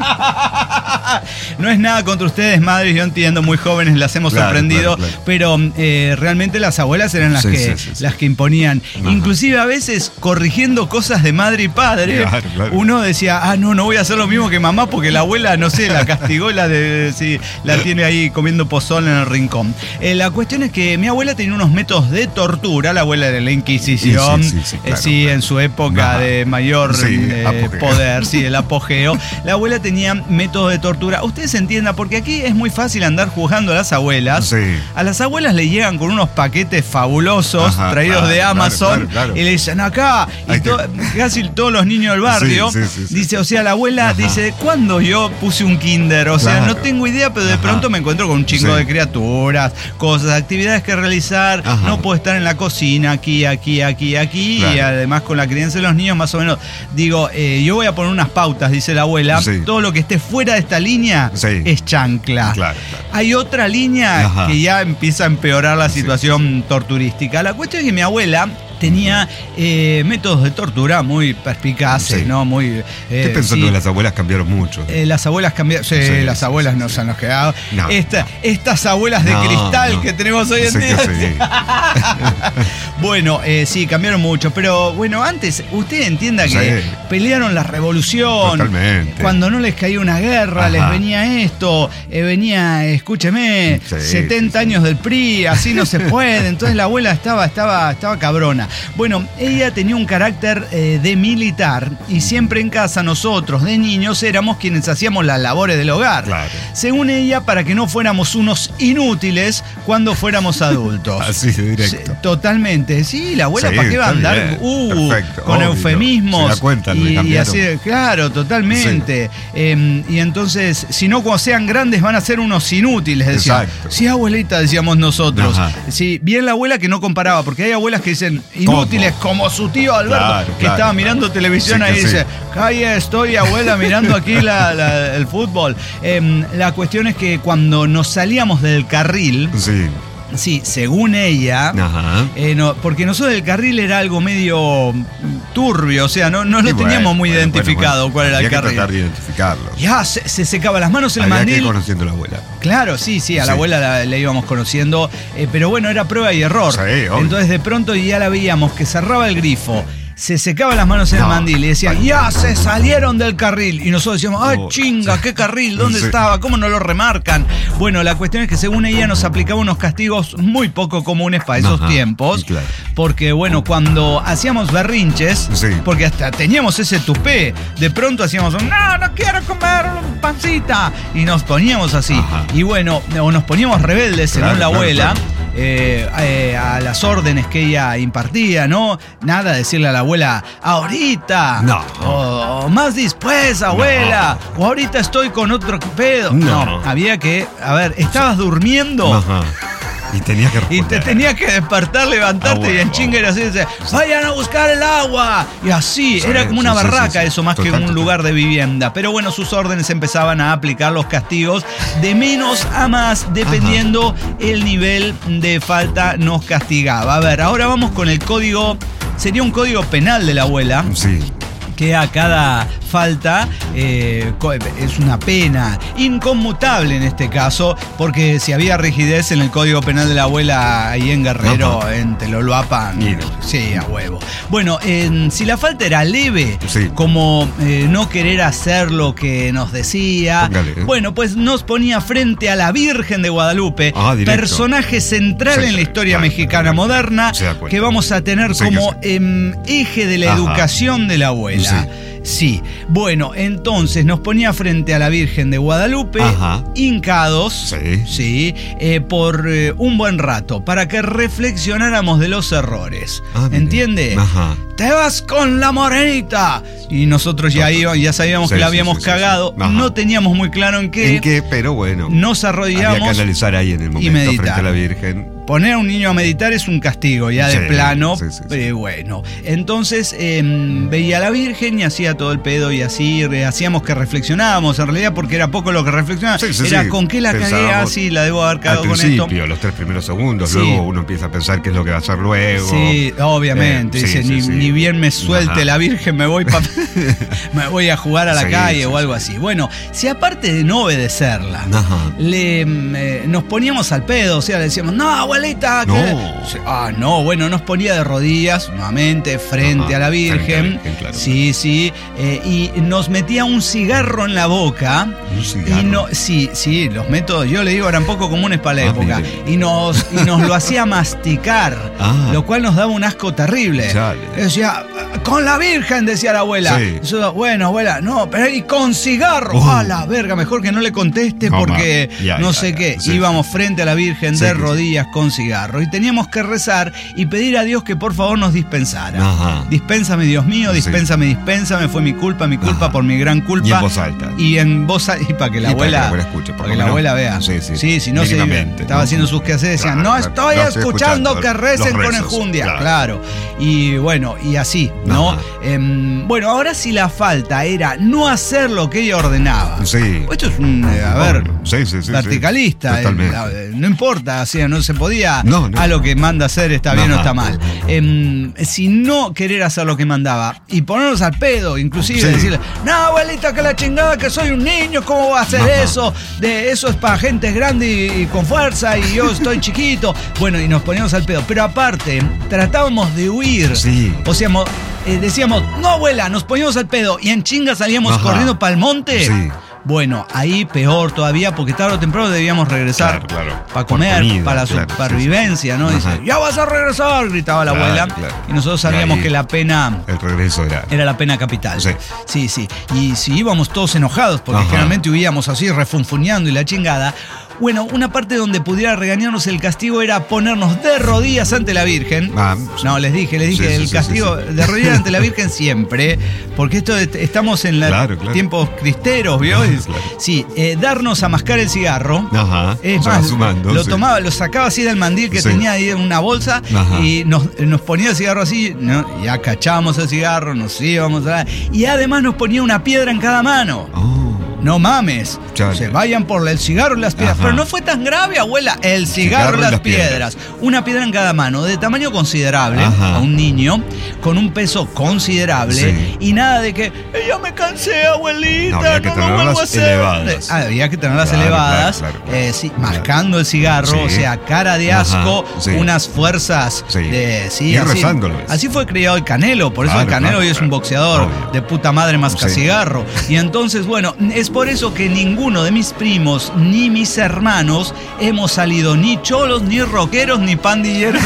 No es nada contra ustedes, madres, yo entiendo, muy jóvenes las hemos claro, sorprendido, claro, claro. pero eh, realmente las abuelas eran las, sí, que, sí, sí, sí. las que imponían. Ajá. Inclusive a veces corrigiendo cosas de madre y padre, claro, claro. uno decía, ah, no, no voy a hacer lo mismo que mamá porque la abuela, no sé, la castigó, la de, sí, la tiene ahí comiendo pozole en el rincón. Eh, la cuestión es que mi abuela tenía unos métodos de tortura, la abuela de la Inquisición, sí, sí, sí, sí, claro, eh, sí claro. en su época Ajá. de mayor sí, eh, poder, sí, el apogeo. La abuela tenía métodos de tortura. Ustedes entiendan, porque aquí es muy fácil andar juzgando a las abuelas. Sí. A las abuelas le llegan con unos paquetes fabulosos Ajá, traídos claro, de Amazon claro, claro, claro. y le dicen acá, y to, que... casi todos los niños del barrio, sí, sí, sí, dice, sí. o sea, la abuela Ajá. dice, ¿cuándo yo puse un kinder? O sea, claro. no tengo idea, pero de Ajá. pronto me encuentro con un chingo sí. de criaturas, cosas, actividades que realizar, Ajá. no puedo estar en la cocina, aquí, aquí, aquí, aquí, claro. y además con la crianza de los niños, más o menos, digo, eh, yo voy a poner unas pautas, dice la abuela, sí. todo lo que esté fuera de esta línea sí. es chancla. Claro, claro. Hay otra línea Ajá. que ya empieza a empeorar la situación sí. torturística. La cuestión es que mi abuela tenía eh, métodos de tortura muy perspicaces, sí. ¿no? Muy. Eh, Estoy pensando sí. que las abuelas cambiaron mucho. Eh, las abuelas cambiaron. Sí, sí, las abuelas sí, nos sí. han quedado. No, Esta, no. Estas abuelas de no, cristal no. que tenemos hoy en sí día. Sí. Bueno, eh, sí, cambiaron mucho. Pero bueno, antes, usted entienda que sí. pelearon la revolución. Totalmente. Cuando no les caía una guerra, Ajá. les venía esto, eh, venía, escúcheme, sí, setenta sí, años sí. del P R I, así no se puede. Entonces la abuela estaba, estaba, estaba cabrona. Bueno, ella tenía un carácter eh, de militar y siempre en casa nosotros, de niños, éramos quienes hacíamos las labores del hogar. Claro. Según ella, para que no fuéramos unos inútiles cuando fuéramos adultos. Así de directo. Sí, totalmente. Sí, la abuela, sí, ¿para qué va a andar uh, con obvio. eufemismos? Se da cuenta, y, y así, claro, totalmente. Sí. Eh, y entonces, si no, cuando sean grandes van a ser unos inútiles, decían. Exacto. Sí, abuelita, decíamos nosotros. Ajá. Sí, bien la abuela que no comparaba, porque hay abuelas que dicen inútiles, ¿Cómo? como su tío Alberto, claro, que claro, estaba mirando claro. televisión sí, ahí y dice, sí. calla, estoy abuela mirando aquí la, la, el fútbol. Eh, la cuestión es que cuando nos salíamos del carril, sí. Sí, según ella, Ajá. Eh, no, porque nosotros el carril era algo medio turbio, o sea, no, no lo bueno, teníamos muy bueno, identificado bueno, bueno. cuál era el carril. Había que tratar de identificarlo. Ya, se, se secaba las manos el Había mandil. Que ir conociendo a la abuela. Claro, sí, sí, a la sí. abuela la, la íbamos conociendo, eh, pero bueno, era prueba y error. Sí, entonces de pronto ya la veíamos que cerraba el grifo, se secaba las manos en no. el mandil y decían, ya se salieron del carril. Y nosotros decíamos, ¡ay, oh, chinga! ¿Qué carril? ¿Dónde sí. estaba? ¿Cómo no lo remarcan? Bueno, la cuestión es que según ella nos aplicaba unos castigos muy poco comunes para esos Ajá, tiempos. Claro. Porque, bueno, cuando hacíamos berrinches, sí. porque hasta teníamos ese tupé, de pronto hacíamos, no, no quiero comer pancita. Y nos poníamos así. Ajá. Y bueno, o nos poníamos rebeldes, según claro, la abuela. Claro, claro. Eh, eh, a las órdenes que ella impartía, ¿no? Nada, decirle a la abuela, ahorita, no, o más después, abuela, no. o ahorita estoy con otro pedo. No. no, había que, a ver, estabas durmiendo. Ajá. Y tenías que responder. Y te tenías que despertar, levantarte ah, y en chinga y así, dice, vayan a buscar el agua. Y así, sí, era como una sí, barraca sí, sí, eso, más total, que un total. lugar de vivienda. Pero bueno, sus órdenes empezaban a aplicar los castigos de menos a más, dependiendo Ajá. el nivel de falta nos castigaba. A ver, ahora vamos con el código, sería un código penal de la abuela. Sí. Que a cada falta eh, es una pena inconmutable en este caso, porque si había rigidez en el Código Penal de la abuela ahí en Guerrero, Ajá. en Teloluapan, no. sí, a huevo. Bueno, en, si la falta era leve, sí. como eh, no querer hacer lo que nos decía, Póngale, ¿eh? bueno, pues nos ponía frente a la Virgen de Guadalupe, ah, personaje central sí, en la historia claro, mexicana claro, moderna, que vamos a tener sí, como eh, eje de la Ajá. educación de la abuela. Sí. Sí, bueno, entonces nos ponía frente a la Virgen de Guadalupe, Ajá. hincados, sí, sí eh, por eh, un buen rato, para que reflexionáramos de los errores. Ah, ¿entiende? Ajá. Te vas con la morenita. Y nosotros ya, iba, ya sabíamos sí, que la habíamos sí, sí, cagado. Sí, sí. No teníamos muy claro en qué. En qué, pero bueno. Nos arrodillamos. Había que analizar ahí en el momento frente a la Virgen. poner a un niño a meditar es un castigo, ya de Sí, plano. sí, sí, sí. Pero bueno, entonces eh, veía a la Virgen y hacía todo el pedo y así re- hacíamos que reflexionábamos, en realidad, porque era poco lo que reflexionábamos. Sí, sí, era sí. con qué la cagué, Pensábamos así la debo haber Al cagado con esto. principio, los tres primeros segundos, Sí. luego uno empieza a pensar qué es lo que va a hacer luego. Sí, obviamente. Eh, sí, Dice, sí, ni, sí. ni bien me suelte Ajá. la Virgen, me voy pa- me voy a jugar a la Sí, calle sí, o algo así. Bueno, si aparte de no obedecerla, Ajá. le, mm, eh, nos poníamos al pedo, o sea, le decíamos, no, abuelita, No. que... Ah, no, bueno, nos ponía de rodillas, nuevamente, frente Ajá, a la Virgen. frente a la Virgen, claro. Sí, sí. eh, y nos metía un cigarro en la boca. Un cigarro. Y no, sí, sí, los métodos, yo le digo, eran poco comunes para la Ah, época. mire. Y nos, y nos lo hacía masticar, Ah. lo cual nos daba un asco terrible. Chale. Decía, con la Virgen, decía la abuela. Sí. Yo, bueno, abuela, no, pero y con cigarro. Uh. A la verga, mejor que no le conteste No, porque ma. Ya, no ya, sé ya. qué. Sí, Íbamos frente a la Virgen Sí, de sí, sí. rodillas con cigarro. Y teníamos que rezar y pedir a Dios que por favor nos dispensara. Ajá. Dispénsame, Dios mío, Sí. dispénsame, dispénsame. Fue mi culpa, mi culpa Ajá. por mi gran culpa. Y en voz alta. Y en voz alta. Y para que la Y para que abuela, la abuela escuche, por para lo que la menos. abuela vea. Sí, sí. si no se Mínimamente, estaba ¿no? haciendo sus quehaceres, decían, Claro, no claro. estoy No estoy escuchando, escuchando que recen los con rezos, enjundia. claro. Claro. Y bueno, y así, ¿no? Ajá. Em, bueno, ahora sí la falta era no hacer lo que ella ordenaba. Sí. Esto es un, eh, a ver, Bueno, sí, sí, sí, verticalista. sí. eh, Totalmente. la- eh, no importa, o sea, no se podía No, no. a lo que manda hacer está bien o Ajá. está mal. Em, si no querer hacer lo que mandaba y ponernos al pedo, inclusive Sí. decirle, no, abuelita, que la chingada, que soy un niño, ¿cómo va a hacer Ajá. eso? De eso es para gente grande y, y con fuerza y yo estoy chiquito. Bueno, y nos poníamos al pedo. Pero aparte, tratábamos de huir. Sí. O sea, mo- eh, decíamos, no, abuela, nos poníamos al pedo y en chinga salíamos Ajá. corriendo para el monte. Sí. Bueno, ahí peor todavía, porque tarde o temprano debíamos regresar Claro, claro. para Por comer, comida, para la claro, supervivencia, ¿no? sí, sí. Dice, Ajá. ya vas a regresar, gritaba la Claro, abuela. claro. Y nosotros Y sabíamos ahí- que la pena El regreso era. era la pena capital. Sí. sí, sí. Y si íbamos todos enojados, porque Ajá. generalmente huíamos así, refunfuñando y la chingada. Bueno, una parte donde pudiera regañarnos el castigo era ponernos de rodillas ante la Virgen. Ah, No, les dije, les dije, sí, sí, el sí, castigo sí, sí. de rodillas ante la Virgen siempre, porque esto de- estamos en los Claro, claro. tiempos cristeros, ¿vio? Claro, Y- claro. Sí, eh, darnos a mascar el cigarro. Ajá. Es Se va más, sumando, lo sí. tomaba, lo sacaba así del mandil que Sí. tenía ahí en una bolsa Ajá. y nos, nos ponía el cigarro así, ¿no? Ya cachábamos el cigarro, nos íbamos a... Y además nos ponía una piedra en cada mano. Oh. No mames, Chale. se vayan por el cigarro y las piedras. Ajá. Pero no fue tan grave, abuela. El cigarro, y las, piedras. Una piedra en cada mano, de tamaño considerable, Ajá. a un niño, con un peso considerable. Sí. Y nada de que, "Eh, ya me cansé, abuelita, No, no, había que lo vuelvo a tenerlas hacer". elevadas. Ah, había que tenerlas Claro, elevadas, claro, claro. eh, sí, mascando el cigarro, Sí. o sea, cara de asco, Ajá, sí. unas fuerzas Sí. de... Sí, Y así, rezándolo. así fue criado el Canelo, por eso Claro, el Canelo claro, hoy es un claro. boxeador Obvio. de puta madre masca Sí. cigarro. Y entonces, bueno, es por eso que ninguno de mis primos ni mis hermanos hemos salido ni cholos, ni rockeros, ni pandilleros.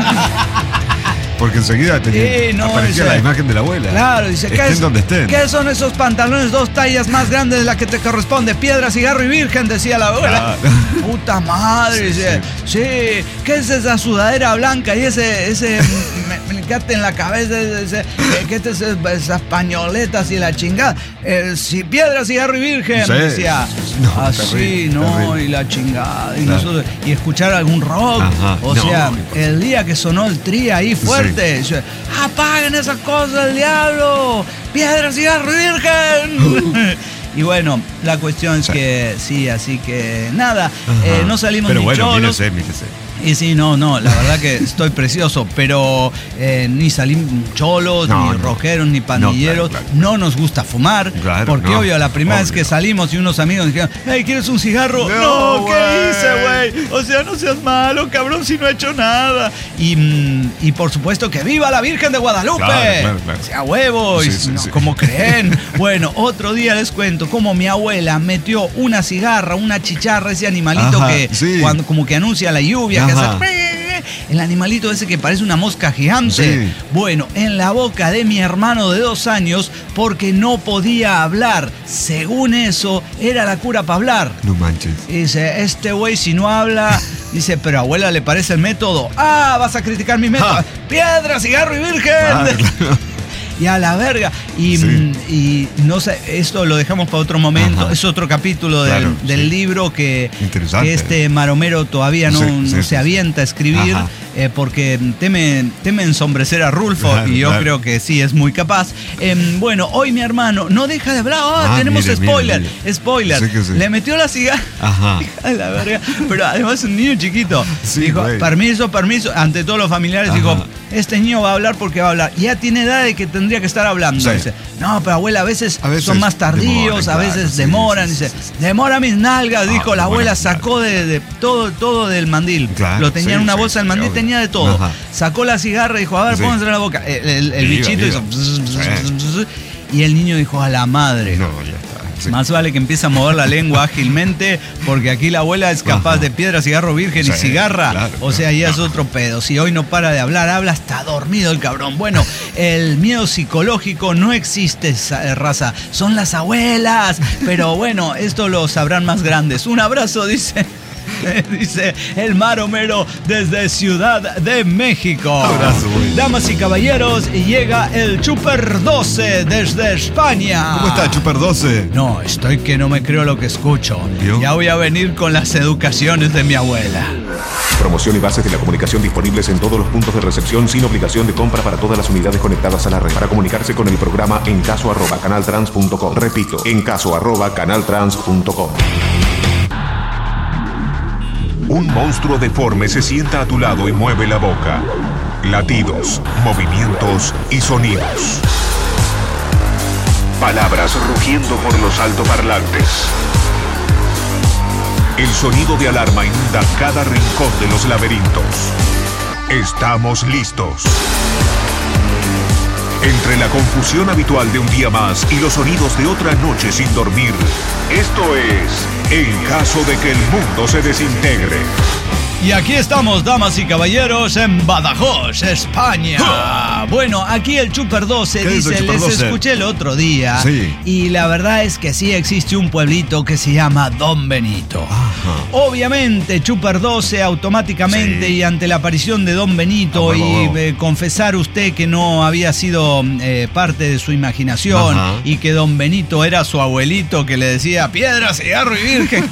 Porque enseguida tenía, Eh, no, aparecía dice- la imagen de la abuela. Claro, dice, ¿qué, estén es- donde estén. ¿qué son esos pantalones dos tallas más grandes de la que te corresponde? Piedra, cigarro y virgen, decía la abuela. Claro. Puta madre, Sí, dice. Sí, ¿qué es esa sudadera blanca y ese, ese me- melicate en la cabeza? Ese, eh, ¿qué es ese- esas pañoletas y la chingada? Eh, si, piedra, cigarro y virgen, Sí. decía. No, Así, terrible, no, terrible. y la chingada. Y, Claro. nosotros- y escuchar algún rock. Ajá. O No, sea, no, el día que sonó el tri ahí fuerte. dice, apaguen esas cosas del diablo, piedra, cigarro y virgen. Y bueno, la cuestión es Sí. que sí, así que nada, Ajá. eh, no salimos Pero ni bueno, cholos. mírese, mírese. Y sí, no, no, la verdad que estoy precioso, pero eh, ni salimos cholos, No, ni no. rockeros, ni pandilleros, no, claro, claro. nos gusta fumar, Claro, porque no, obvio, la primera vez obvio. que salimos y unos amigos dijeron, hey, ¿quieres un cigarro? No, No, ¿qué güey. hice, güey? O sea, no seas malo, cabrón, si no he hecho nada. Y, mm, y por supuesto que viva la Virgen de Guadalupe. Claro, claro, claro. Sea huevo, y Sí, sí, no, sí. como creen. Bueno, otro día les cuento cómo mi abuela metió una cigarra, una chicharra, ese animalito Ajá, que sí. cuando como que anuncia la lluvia, que Ajá. hace el animalito ese que parece una mosca gigante. Sí. Bueno, en la boca de mi hermano de dos años porque no podía hablar. Según eso, era la cura para hablar. No manches. Y dice, este güey si no habla, dice, pero abuela, ¿le parece el método? Ah, vas a criticar mi método. Ja. Piedra, cigarro y virgen. Ah, claro. y a la verga. Y, sí. y no sé, esto lo dejamos para otro momento. Ajá. Es otro capítulo del, claro, del sí. libro que, que este maromero todavía no, sí, no sí, se sí. avienta a escribir eh, porque teme, teme ensombrecer a Rulfo claro, y yo claro. creo que sí es muy capaz. Eh, bueno, hoy mi hermano no deja de hablar. Oh, ah, tenemos mire, spoiler, mire, mire. spoiler. Sí sí. Le metió la cigarra. Ajá. La verga. Pero además un niño chiquito. Sí, dijo, güey. permiso, permiso. Ante todos los familiares Ajá. dijo, este niño va a hablar porque va a hablar. Ya tiene edad de que tendría que estar hablando. Sí. Dice, no, pero abuela, a veces, a veces son más tardíos, demoran, a veces claro, demoran. Sí, sí, dice, sí, sí. demora mis nalgas, ah, dijo la abuela, bueno, sacó claro. de, de todo, todo del mandil. Claro, Lo tenía sí, en una bolsa del mandil, sí, tenía de todo. Ajá. Sacó la cigarra y dijo, a ver, sí. pónganse en la boca. El, el, el iba, bichito iba. hizo. Y el niño dijo, a la madre. No, ya está. Sí. Más vale que empiece a mover la lengua ágilmente, porque aquí la abuela es capaz Ajá. de piedra, cigarro virgen sí, y cigarra. Claro, o sea, ya no. es otro pedo. Si hoy no para de hablar, habla hasta dormido el cabrón. Bueno, el miedo psicológico no existe, raza. Son las abuelas. Pero bueno, esto lo sabrán más grandes. Un abrazo, dice. Dice el maromero desde Ciudad de México. Abrazo, güey. Damas y caballeros, llega el Chuper doce desde España. ¿Cómo está, Chuper doce? No, estoy que no me creo lo que escucho. ¿Vio? Ya voy a venir con las educaciones de mi abuela. Promoción y bases de la comunicación disponibles en todos los puntos de recepción sin obligación de compra para todas las unidades conectadas a la red. Para comunicarse con el programa en caso arroba canaltrans punto com. Repito, en caso arroba canaltrans punto com. Un monstruo deforme se sienta a tu lado y mueve la boca. Latidos, movimientos y sonidos. Palabras rugiendo por los altoparlantes. El sonido de alarma inunda cada rincón de los laberintos. Estamos listos. Entre la confusión habitual de un día más y los sonidos de otra noche sin dormir, esto es En caso de que el mundo se desintegre. Y aquí estamos, damas y caballeros, en Badajoz, España. ¡Ah! Bueno, aquí el Chuper doce dice, les doce? escuché el otro día. Sí. Y la verdad es que sí existe un pueblito que se llama Don Benito. Ajá. Obviamente, Chuper doce automáticamente sí. y ante la aparición de Don Benito ah, bueno, y bueno. Eh, confesar usted que no había sido eh, parte de su imaginación Ajá. y que Don Benito era su abuelito que le decía piedra, cigarro y virgen.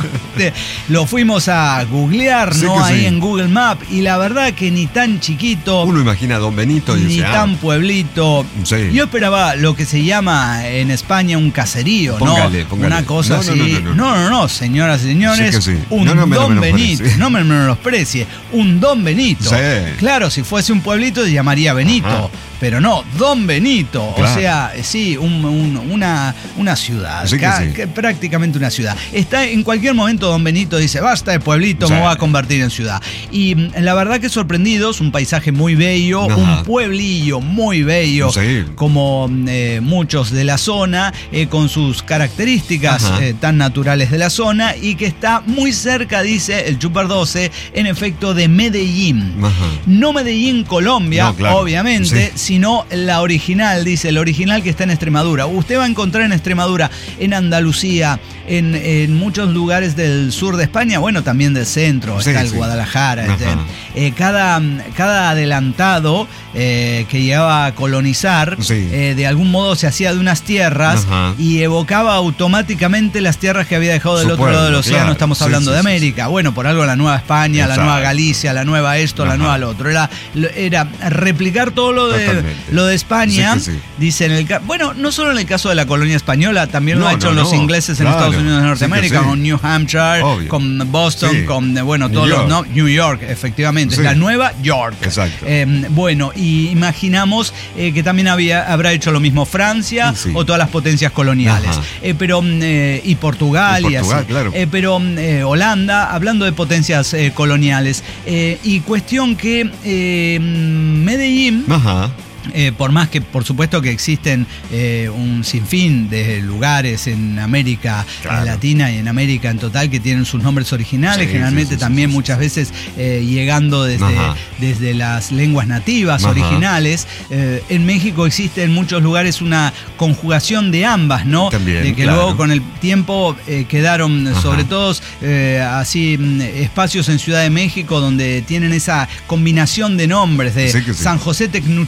Lo fuimos a googlear, sí ¿no? Ahí sí. en Google Maps, y la verdad que ni tan chiquito. Uno imagina a Don Benito y ni dice, tan ah, pueblito. Sí. Yo esperaba lo que se llama en España un caserío, póngale, ¿no? Póngale. Una cosa no, así. No no no, no, no, no, no, señoras y señores, sí sí. un no, no me Don Benito. No me menosprecie. Un Don Benito. Sí. Claro, si fuese un pueblito se llamaría Benito. Ajá. Pero no, Don Benito, claro. o sea, sí, un, un, una, una ciudad, sí ca- sí. prácticamente una ciudad. Está en cualquier momento Don Benito dice, basta de pueblito, sí. me voy a convertir en ciudad. Y la verdad que sorprendidos, un paisaje muy bello, Ajá. un pueblillo muy bello, sí. como eh, muchos de la zona, eh, con sus características eh, tan naturales de la zona, y que está muy cerca, dice el Chuper doce, en efecto, de Medellín. Ajá. No Medellín, Colombia, no, claro. obviamente, sí. sino la original, dice, el original que está en Extremadura. Usted va a encontrar en Extremadura, en Andalucía, en, en muchos lugares del sur de España, bueno, también del centro, sí, está el sí. Guadalajara. Este, eh, cada, cada adelantado eh, que llegaba a colonizar, sí. eh, de algún modo se hacía de unas tierras Ajá. y evocaba automáticamente las tierras que había dejado del Su otro pueblo, lado del océano, claro. estamos hablando sí, sí, de América. Sí. Bueno, por algo la Nueva España, Exacto. la Nueva Galicia, la Nueva esto, Ajá. la Nueva lo otro. Era, era replicar todo lo de Lo de España, sí sí. dice en el ca- bueno, no solo en el caso de la colonia española, también no, lo han hecho no, los no. ingleses en claro. Estados Unidos de Norteamérica, sí sí. con New Hampshire, Obvio. con Boston, sí. con, bueno, New todos York. los, no, New York, efectivamente, sí. es la Nueva York. Exacto. Eh, bueno, y imaginamos eh, que también había, habrá hecho lo mismo Francia sí. o todas las potencias coloniales. Eh, pero, eh, y Portugal y, Portugal, y así. Claro. Eh, pero eh, Holanda, hablando de potencias eh, coloniales, eh, y cuestión que eh, Medellín. Ajá. Eh, por más que, por supuesto, que existen eh, un sinfín de lugares en América claro. Latina y en América en total que tienen sus nombres originales, sí, generalmente sí, sí, también sí, sí, muchas sí. veces eh, llegando desde, desde las lenguas nativas Ajá. originales. Eh, en México existe en muchos lugares una conjugación de ambas, ¿no? También, de que claro. luego con el tiempo eh, quedaron, Ajá. sobre todo, eh, así espacios en Ciudad de México donde tienen esa combinación de nombres de sí, sí. San José Tecnuchlac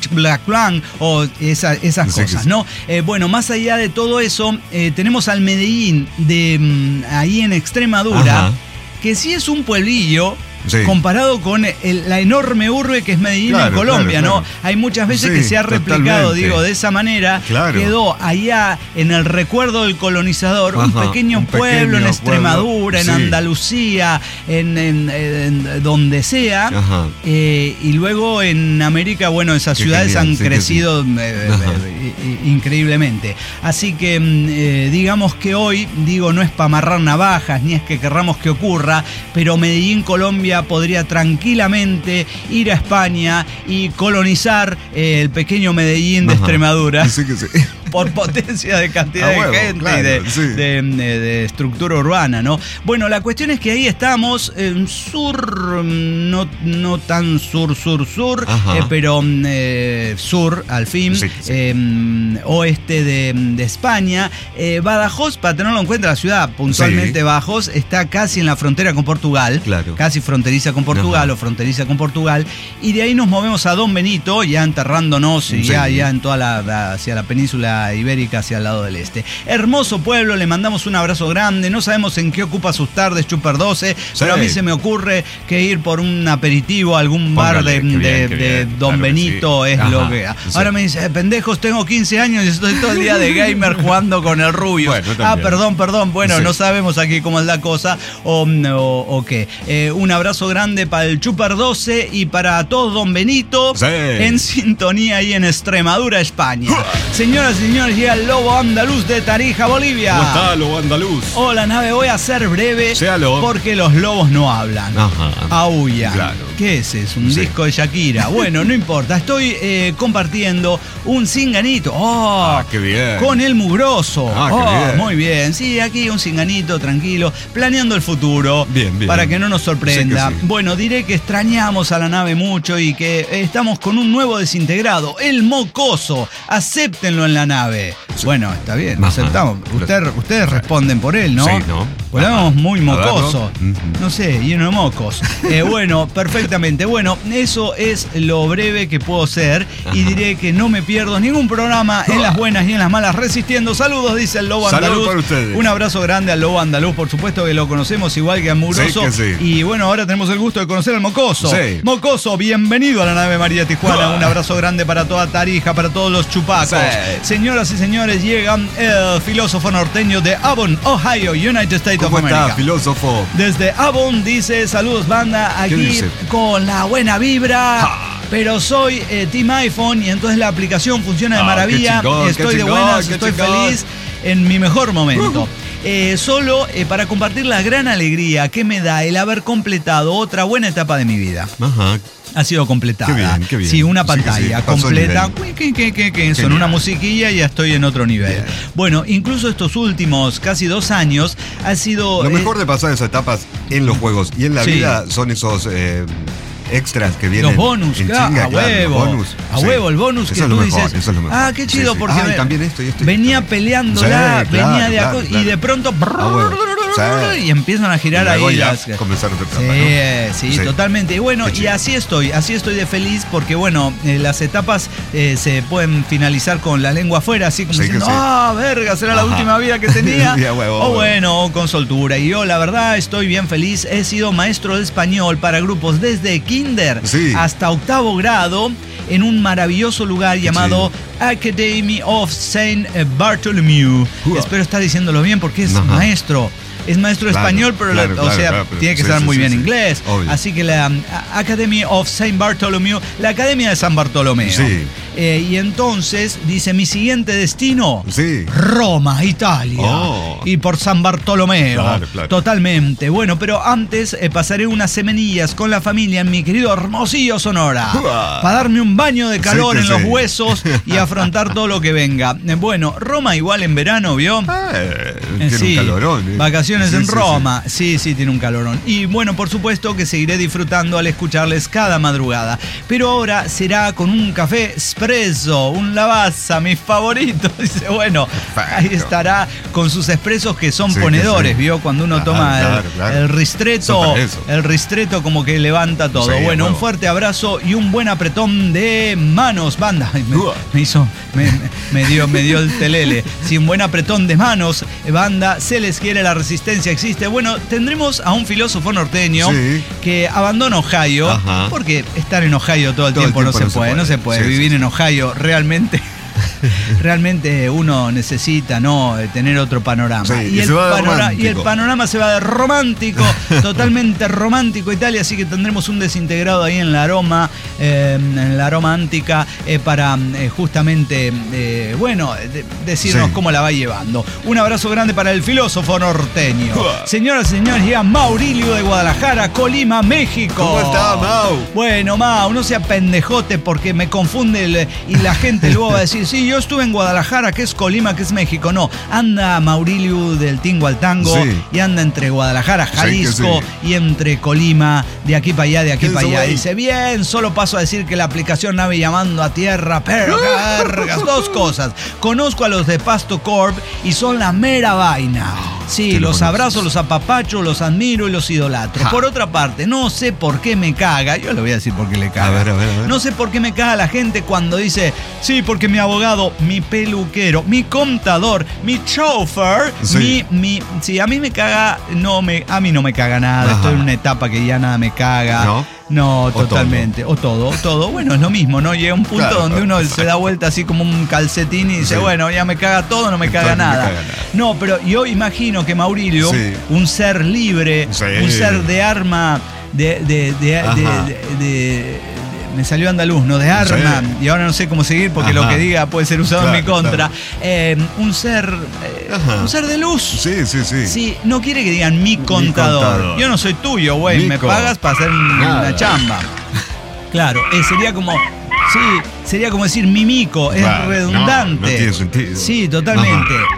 Clan o esa, esas sí, cosas, sí. ¿no? Eh, bueno, más allá de todo eso, eh, tenemos al Medellín de mm, ahí en Extremadura, ajá, que sí es un pueblillo. Sí. Comparado con el, la enorme urbe que es Medellín, claro, en Colombia, claro, claro. ¿no? Hay muchas veces sí, que se ha replicado, totalmente. digo, de esa manera. Claro. Quedó allá en el recuerdo del colonizador, ajá, un pequeño un pueblo pequeño en Extremadura, pueblo. en sí. Andalucía, en, en, en donde sea. Eh, y luego en América, bueno, esas Qué ciudades genial, han sí, crecido sí. eh, eh, increíblemente. Así que, eh, digamos que hoy, digo, no es para amarrar navajas, ni es que querramos que ocurra, pero Medellín, Colombia, podría tranquilamente ir a España y colonizar eh, el pequeño Medellín de Ajá. Extremadura. Sí que sí. Por potencia de cantidad ah, de huevo, gente claro, y de, sí. de, de, de estructura urbana, ¿no? Bueno, la cuestión es que ahí estamos en sur, no, no tan sur, sur, sur, eh, pero eh, sur, al fin, sí, sí. Eh, oeste de, de España. Eh, Badajoz, para tenerlo en cuenta, la ciudad, puntualmente sí. Badajoz, está casi en la frontera con Portugal, claro. casi fronteriza con Portugal Ajá. o fronteriza con Portugal, y de ahí nos movemos a Don Benito, ya enterrándonos sí. ya, ya en toda la, la, hacia la península ibérica, hacia el lado del este. Hermoso pueblo, le mandamos un abrazo grande. No sabemos en qué ocupa sus tardes Chuper doce, sí. pero a mí se me ocurre que ir por un aperitivo a algún bar Póngale, de, bien, de, de Don claro Benito sí. es Ajá, lo que... Sí. Ahora me dice, pendejos, tengo quince años y estoy todo el día de gamer jugando con el Rubio. Bueno, ah, perdón, perdón. Bueno, sí. no sabemos aquí cómo es la cosa o, o, o qué. Eh, un abrazo grande para el Chuper doce y para todo Don Benito sí. en sintonía ahí en Extremadura, España. Señoras y señores, llega el Lobo Andaluz de Tarija, Bolivia. ¿Cómo está, Lobo Andaluz? Hola, nave, voy a ser breve. Séalo. Porque los lobos no hablan. Ajá. Aullan. Claro. ¿Qué es eso? Un sí. disco de Shakira. Bueno, no importa. Estoy eh, compartiendo un cinganito. ¡Oh! Ah, qué bien. Con el mugroso. Ah, oh, qué bien. Muy bien. Sí, aquí un cinganito, tranquilo, planeando el futuro. Bien, bien. Para que no nos sorprenda. Sí, sí. Bueno, diré que extrañamos a la nave mucho y que estamos con un nuevo desintegrado, el mocoso. Acéptenlo en la nave. Sí. Bueno, está bien, lo aceptamos. Usted, ustedes responden por él, ¿no? Sí, ¿no? Volvemos muy mocoso. No sé, lleno de mocos. Eh, bueno, perfectamente. Bueno, eso es lo breve que puedo ser. Ajá. Y diré que no me pierdo ningún programa en las buenas y en las malas, resistiendo. Saludos, dice el Lobo Andaluz. Saludos para ustedes. Un abrazo grande al Lobo Andaluz, por supuesto que lo conocemos igual que a Mugroso. Sí, que sí. Y bueno, ahora tenemos el gusto de conocer al Mocoso. Sí. Mocoso, bienvenido a la nave María Tijuana. Un abrazo grande para toda Tarija, para todos los chupacos. Sí. Señoras y señores, llega el filósofo norteño de Avon, Ohio, United States of America. ¿Cómo está, filósofo? Desde Avon dice, saludos banda, aquí con la buena vibra. Ah. Pero soy eh, Team iPhone y entonces la aplicación funciona de ah, maravilla. Chingón, estoy de chingón, buenas, estoy chingón. feliz en mi mejor momento. Uh-huh. Eh, solo eh, para compartir la gran alegría que me da el haber completado otra buena etapa de mi vida. Ajá. Ha sido completada. Qué bien, qué bien. Sí, una pantalla sí, sí. completa. ¿Qué, qué, qué, qué? Son una musiquilla y ya estoy en otro nivel. Bien. Bueno, incluso estos últimos casi dos años ha sido... Lo mejor eh, de pasar esas etapas en los juegos y en la sí. vida son esos... Eh, extras que vienen. Los bonus, en claro, chinga, a huevo. Claro, bonus. A sí. huevo, el bonus eso que es tú mejor, dices. Eso es lo mejor. Ah, qué chido, sí, sí. porque ah, también esto y esto. venía peleándola, sí, claro, venía de claro, aco- claro. y de pronto Ah, sí. y empiezan a girar y ahí ya las... comenzaron a sí, ¿no? sí, sí, totalmente. Y bueno, y así estoy, así estoy de feliz porque bueno, eh, las etapas eh, se pueden finalizar con la lengua afuera, así como sí, diciendo, ah, sí. oh, verga, será Ajá. la última vida que tenía. yeah, huevo, o bueno, con soltura. Y yo la verdad estoy bien feliz. He sido maestro de español para grupos desde kinder sí. hasta octavo grado en un maravilloso lugar llamado sí. Academy of Saint Bartholomew. Uh. Espero estar diciéndolo bien porque es Ajá. maestro. Es maestro claro, español, pero claro, o claro, sea, claro, pero, tiene que sí, saber sí, muy sí, bien sí. inglés. Obvio. Así que la um, Academy of Saint Bartholomew, la Academia de San Bartolomeo. Sí. Eh, y entonces dice, mi siguiente destino, sí. Roma, Italia. Oh. Y por San Bartolomeo. Claro, claro. Totalmente. Bueno, pero antes eh, pasaré unas semanillas con la familia en mi querido Hermosillo, Sonora. Uh. Para darme un baño de calor sí, en sí. los huesos y afrontar todo lo que venga. Eh, bueno, Roma igual en verano, ¿vio? Eh, tiene sí. un calorón. Eh. Vacaciones sí, en sí, Roma. Sí. sí, sí, tiene un calorón. Y bueno, por supuesto que seguiré disfrutando al escucharles cada madrugada. Pero ahora será con un café espresso espresso, un Lavazza, mis favoritos. Dice, bueno, perfecto. Ahí estará con sus expresos que son sí, ponedores, que sí. ¿Vio? Cuando uno claro, toma claro, el, claro. el ristretto, el ristretto como que levanta todo. Sí, bueno, un fuerte abrazo y un buen apretón de manos, banda. Me, me hizo, me, me, dio, me dio el telele. Sí, un buen apretón de manos, banda. Se les quiere, la resistencia existe. Bueno, tendremos a un filósofo norteño sí. que abandona Ohio, ajá. porque estar en Ohio todo el, todo tiempo, el tiempo no, no se puede, puede, no se puede. Sí, vivir sí, en Ohio realmente. Realmente uno necesita no tener otro panorama. Sí, y, el panorama y el panorama se va de romántico, totalmente romántico Italia, así que tendremos un desintegrado ahí en la aroma, eh, en la romántica, eh, para eh, justamente, eh, bueno, de, decirnos sí. cómo la va llevando. Un abrazo grande para el filósofo norteño. Señoras y señores, llega Maurilio de Guadalajara, Colima, México. ¿Cómo está, Mau? Bueno, Mau, no sea pendejote porque me confunde el, y la gente luego va a decir, sí, yo estuve en Guadalajara, que es Colima, que es México. No, anda Maurilio del tingo al tango sí. y anda entre Guadalajara, Jalisco sí sí. y entre Colima, de aquí para allá, de aquí para allá. Dice, bien, solo paso a decir que la aplicación Nave Llamando a Tierra, pero cargas, dos cosas. Conozco a los de Pasto Corp y son la mera vaina. Sí, los abrazo, los apapacho, los admiro y los idolatro. Ja. Por otra parte, no sé por qué me caga, yo le voy a decir por qué le caga. A ver, a ver, a ver. No sé por qué me caga la gente cuando dice, sí, porque mi abogado, mi peluquero, mi contador, mi chauffeur, sí. mi, mi, sí, a mí me caga, no me, a mí no me caga nada. Ajá. Estoy en una etapa que ya nada me caga. ¿No? No, totalmente. O todo. o todo, todo. Bueno, es lo mismo, ¿no? Llega un punto claro, donde uno exacto. se da vuelta así como un calcetín y dice, sí. bueno, ya me caga todo, no me caga, Entonces, nada. me caga nada. No, pero yo imagino que Maurilio, sí. un ser libre, sí. un ser de arma, de, de, de, de, de, de, de me salió andaluz, ¿no? De arma, sí. y ahora no sé cómo seguir porque Ajá. lo que diga puede ser usado claro, en mi contra. Claro. Eh, un ser eh, un ser de luz. Sí, sí, sí. Sí, no quiere que digan mi contador. Mi contador. Yo no soy tuyo, güey, me pagas para hacer Nada. una chamba. Claro, eh, sería como... Sí, sería como decir mimico, es claro, redundante. No, no tiene sentido. Sí, totalmente. Ajá.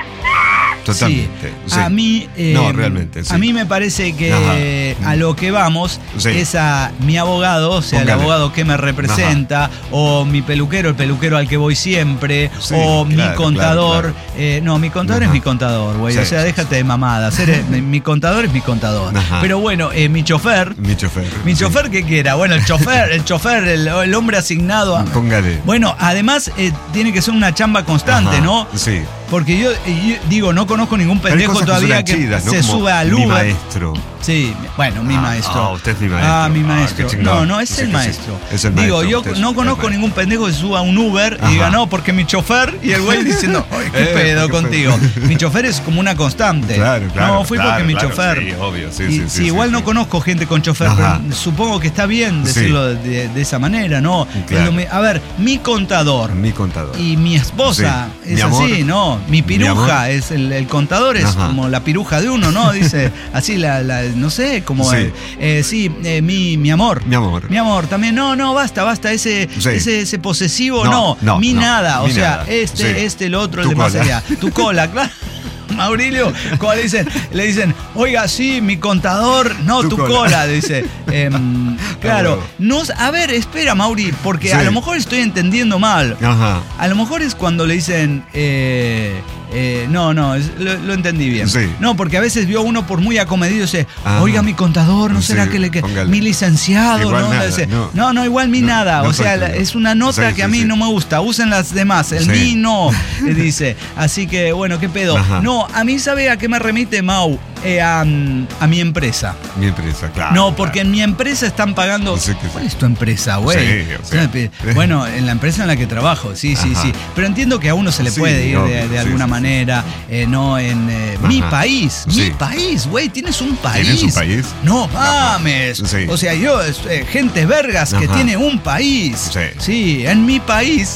Totalmente. Sí. Sí. A mí, eh, no, realmente, sí. a mí me parece que Ajá. a lo que vamos sí. es a mi abogado, o sea, Póngale. el abogado que me representa, Ajá. o mi peluquero, el peluquero al que voy siempre, sí, o claro, mi contador. Claro, claro. Eh, no, mi contador Ajá. es mi contador, güey. Sí, o sea, sí, déjate sí. de mamadas. Mi contador es mi contador. Ajá. Pero bueno, eh, mi chofer. Mi chofer. Mi chofer, sí. ¿qué quiera? Bueno, el chofer, el chofer, el, el hombre asignado. A, Póngale. Bueno, además eh, tiene que ser una chamba constante, Ajá. ¿no? Sí. Porque yo, yo digo, no conozco ningún pendejo todavía que, chidas, que ¿no? se suba al Uber. Mi maestro. Sí, bueno, mi ah, maestro. Ah, usted es mi maestro. Ah, mi maestro. Ah, no, no, es sí, el maestro. Es el digo, maestro, yo no conozco ningún pendejo que se suba a un Uber Ajá. y diga, no, porque mi chofer, y el güey diciendo, ay, qué eh, pedo contigo. Pedo. Mi chofer es como una constante. Claro, claro. No, fui claro, porque mi claro, chofer. Sí, obvio, sí, y, sí, sí, sí. Igual sí, no sí. conozco gente con chofer, Ajá. pero supongo que está bien decirlo sí. de, de esa manera, ¿no? Claro. A ver, mi contador. Mi contador. Y mi esposa sí. es mi amor, así, ¿no? Mi piruja mi es el, el contador, es Ajá. como la piruja de uno, ¿no? Dice así, la, la no sé, como. Sí, eh, sí eh, mi, mi amor. Mi amor. Mi amor, también. No, no, basta, basta. Ese, sí. ese, ese posesivo, no. no, no mi no, nada. O mi sea, nada. este, Sí. este, el otro, Tu el de más cola. allá. Tu cola, claro. Maurilio, cuando le dicen, le dicen, oiga, sí, mi contador, no, tu, tu cola. cola, dice. Eh, claro, no, a ver, espera, Mauri, porque sí. a lo mejor estoy entendiendo mal. Ajá. A lo mejor es cuando le dicen, eh, eh, no, no, es, lo, lo entendí bien. Sí. No, porque a veces vio uno por muy acomedido y dice, Ajá. oiga, mi contador, ¿no sí, será que le que mi licenciado? Igual ¿no? Nada, Dice, no. no, no, igual mi no, nada. No o sea, la, es una nota sí, que a mí sí, no me gusta. Usen las demás, el sí. mi no, dice. Así que, bueno, ¿qué pedo? Ajá. No, a mí, ¿sabe a qué me remite, Mau? Eh, a, a mi empresa. Mi empresa, claro. No, porque claro. en mi empresa están pagando. No sé qué ¿Cuál es tu empresa, güey? Sí, o sea. Bueno, en la empresa en la que trabajo, sí, sí, Ajá. sí. Pero entiendo que a uno se le sí, puede ir de, de sí, alguna sí, manera. Sí. Eh, no en eh, mi país. Sí. Mi país, güey. ¿Tienes un país? ¿Tienes un país? No mames. Sí. O sea, yo, eh, gente vergas Ajá. que tiene un país. Sí. Sí, en mi país.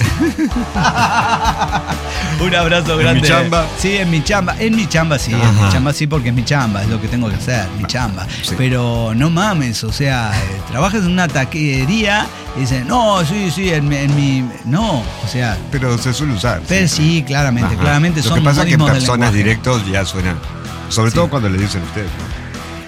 Un abrazo grande. ¿En mi chamba? Sí, en mi chamba. En mi chamba, sí. Ajá. En mi chamba, sí, porque es mi chamba. Es lo que tengo que hacer, mi chamba. Sí. Pero no mames, o sea, eh, trabajas en una taquería y dicen, no, sí, sí, en, en mi. No, o sea. Pero se suele usar. Pero sí, sí claramente, Ajá. claramente lo son que pasa es que en personas lenguaje. directos ya suena. Sobre sí. todo cuando le dicen ustedes, ¿no?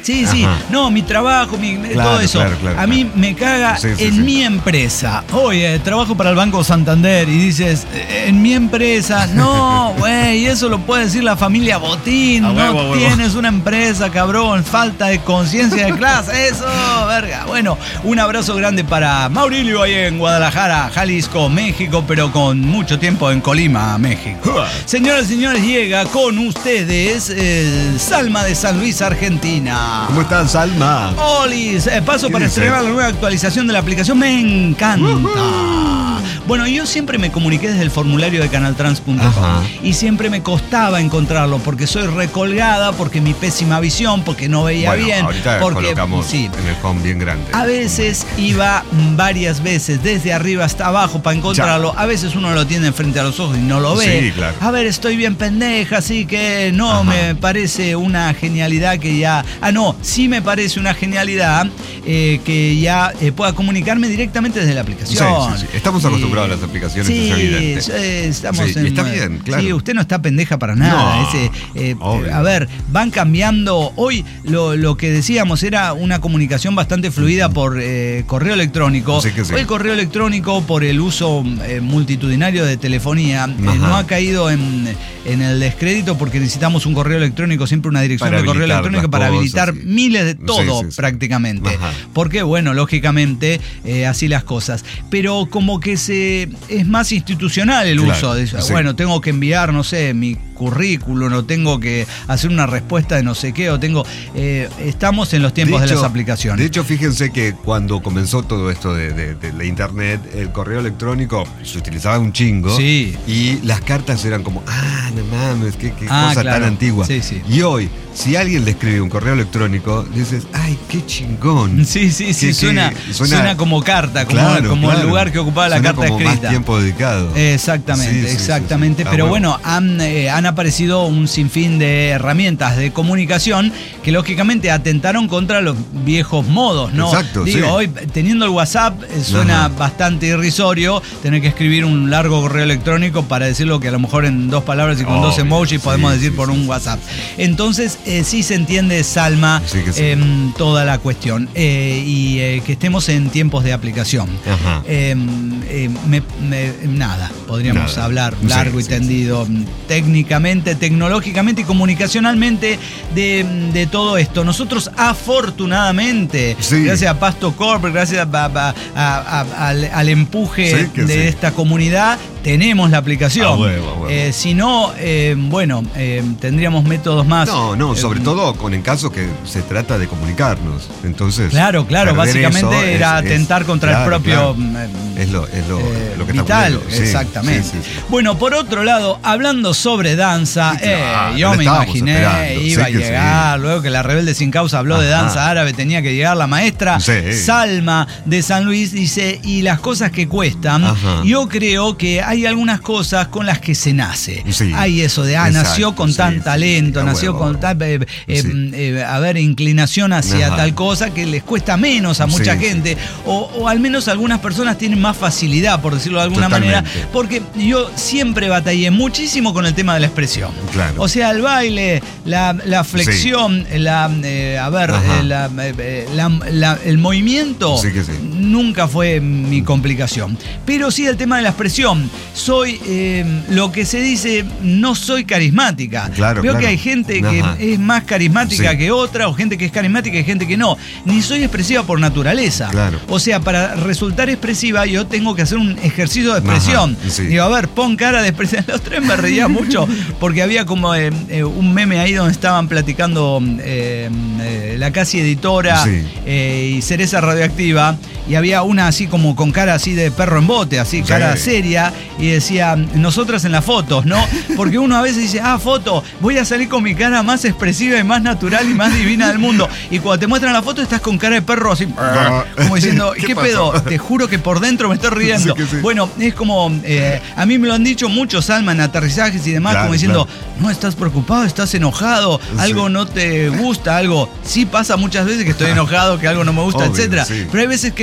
Sí, sí. Ajá. No, mi trabajo, mi, Claro, todo eso. claro, claro, a mí claro. me caga Sí, sí, en sí. mi empresa. Oye, trabajo para el Banco Santander y dices, eh, en mi empresa. No, güey, eso lo puede decir la familia Botín. A No huevo, a huevo. tienes una empresa, cabrón. Falta de conciencia de clase. Eso, verga. Bueno, un abrazo grande para Maurilio ahí en Guadalajara, Jalisco, México, pero con mucho tiempo en Colima, México. Señoras y señores, llega con ustedes eh, Salma de San Luis, Argentina. ¿Cómo estás, Salma? Olis, eh, paso ¿Qué para dice? estrenar la nueva actualización de la aplicación. Me encanta. Uh-huh. Bueno, yo siempre me comuniqué desde el formulario de canaltrans punto com Ajá. y siempre me costaba encontrarlo porque soy recolgada, porque mi pésima visión, porque no veía Bueno, bien. ahorita porque colocamos sí. en el home bien grande. A veces iba varias veces desde arriba hasta abajo para encontrarlo. A veces uno lo tiene frente a los ojos y no lo ve. Sí, claro. A ver, estoy bien pendeja, así que no Ajá. me parece una genialidad que ya... Ah, no, sí me parece una genialidad eh, que ya eh, pueda comunicarme directamente desde la aplicación. Sí, sí, sí. Estamos acostumbrados a las aplicaciones, sí, es evidente. eh, estamos Sí, en... y está bien, claro. Sí, usted no está pendeja para nada. No, Ese, eh, obvio. a ver, van cambiando. Hoy lo, lo que decíamos era una comunicación bastante fluida por eh, correo electrónico. Sí que sí. Hoy el correo electrónico, por el uso eh, multitudinario de telefonía, eh, Ajá. no ha caído en, en el descrédito porque necesitamos un correo electrónico, siempre una dirección Para de correo habilitar electrónico las para cosas, habilitar sí. miles de todo Sí, sí, sí. prácticamente. Ajá. Porque, bueno, lógicamente, eh, así las cosas. Pero como que se es más institucional el Claro, uso de eso. sí. Bueno, tengo que enviar, no sé, mi currículum, o tengo que hacer una respuesta de no sé qué, o tengo... Eh, estamos en los tiempos de, hecho, las aplicaciones. De hecho, fíjense que cuando comenzó todo esto de, de- de la internet, el correo electrónico se utilizaba un chingo. Sí. Y las cartas eran como, ah, no mames, qué, qué Ah, cosa claro. tan antigua. Sí, sí. Y hoy, si alguien le escribe un correo electrónico, dices, ay, qué chingón. Sí, sí, sí, Qué- suena, qué- suena como carta, como, Claro, como el claro. lugar que ocupaba la Suena carta como escrita. más tiempo dedicado. Exactamente, Sí, sí, sí, exactamente. sí. Ah, Pero bueno. bueno, han, eh, han aparecido un sinfín de herramientas de comunicación que lógicamente atentaron contra los viejos modos, ¿no? Exacto, Digo, sí. hoy teniendo el WhatsApp eh, suena Ajá. bastante irrisorio tener que escribir un largo correo electrónico para decirlo que a lo mejor en dos palabras y con Obvio, dos emojis sí, podemos decir sí, por sí, un sí. WhatsApp. Entonces, eh, sí se entiende, Salma, Sí que sí. em, toda la cuestión. Eh, y eh, que estemos en tiempos de aplicación. Ajá. Eh, eh, me- me- nada, podríamos Nada. hablar Sí, largo y sí, tendido, técnicamente, tecnológicamente y comunicacionalmente de, de todo esto. Nosotros, afortunadamente, Sí. gracias a Pasto Corp, gracias a- a- a- a- al, al empuje Sí, que de sí. esta comunidad, tenemos la aplicación. A huevo, a huevo. Eh, si no, eh, bueno, eh, tendríamos métodos más. No, no, sobre eh, todo con el caso que se trata de comunicarnos. Entonces, Claro, claro, perder básicamente eso es- era es- atentar contra claro, el propio... claro. mm, Es lo, es lo, Eh, lo que está vital, ocurriendo. Sí, exactamente. sí, sí, sí. Bueno, por otro lado, hablando sobre danza, Sí, claro, eh, yo lo me estábamos imaginé, esperando, iba sí a que llegar, luego que la Rebelde Sin Causa habló de Ajá. danza árabe, tenía que llegar la maestra Sí. Salma de San Luis, dice, y las cosas que cuestan, Ajá. yo creo que hay algunas cosas con las que se nace. Sí. Hay eso de, ah, Exacto, nació con sí, tan sí, talento, sí, a nació huevo. con tal, eh, eh, Sí. eh, a ver, inclinación hacia Ajá. tal cosa que les cuesta menos a mucha Sí, sí. gente, o, o al menos algunas personas tienen más facilidad, por decirlo de alguna Totalmente. manera, porque yo siempre batallé muchísimo con el tema de la expresión. Claro. O sea, el baile, la, la flexión, la, eh, a ver, Ajá. eh, la, eh, la- la- el movimiento Sí que sí. nunca fue mi complicación. Pero sí el tema de la expresión. Soy, eh, lo que se dice, no soy carismática. Claro, Veo claro. que hay gente Ajá. que es más carismática Sí. que otra, o gente que es carismática y gente que no. Ni soy expresiva por naturaleza. Claro. O sea, para resultar expresiva yo tengo que hacer un ejercicio de expresión. Ajá, sí. Digo, a ver, pon cara de expresión. Los tres me reía mucho porque había como eh, eh, un meme ahí donde estaban platicando eh, eh, la casi editora Sí. eh, y Cereza Radioactiva, y había una así como con cara así de perro en bote, así, Sí. cara seria, y decía, nosotras en las fotos, ¿no? Porque uno a veces dice, ah, foto, voy a salir con mi cara más expresiva y más natural y más divina del mundo. Y cuando te muestran la foto estás con cara de perro así, como diciendo, ¿Qué ¿qué, pasó? pedo? Te juro que por dentro me estoy riendo. Sí que sí. Bueno, es como, eh, a mí me lo han dicho muchos, Salma, en aterrizajes y demás, Claro, como diciendo, claro. no, estás preocupado, estás enojado, algo Sí. no te gusta, algo. Sí pasa muchas veces que estoy enojado, que algo no me gusta, Obvio, etcétera. sí. Pero hay veces que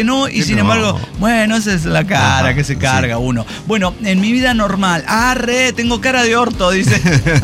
no, y sin no. embargo, bueno, esa es la cara Ajá, que se carga sí. uno. Bueno, en mi vida normal, arre, tengo cara de orto, dice.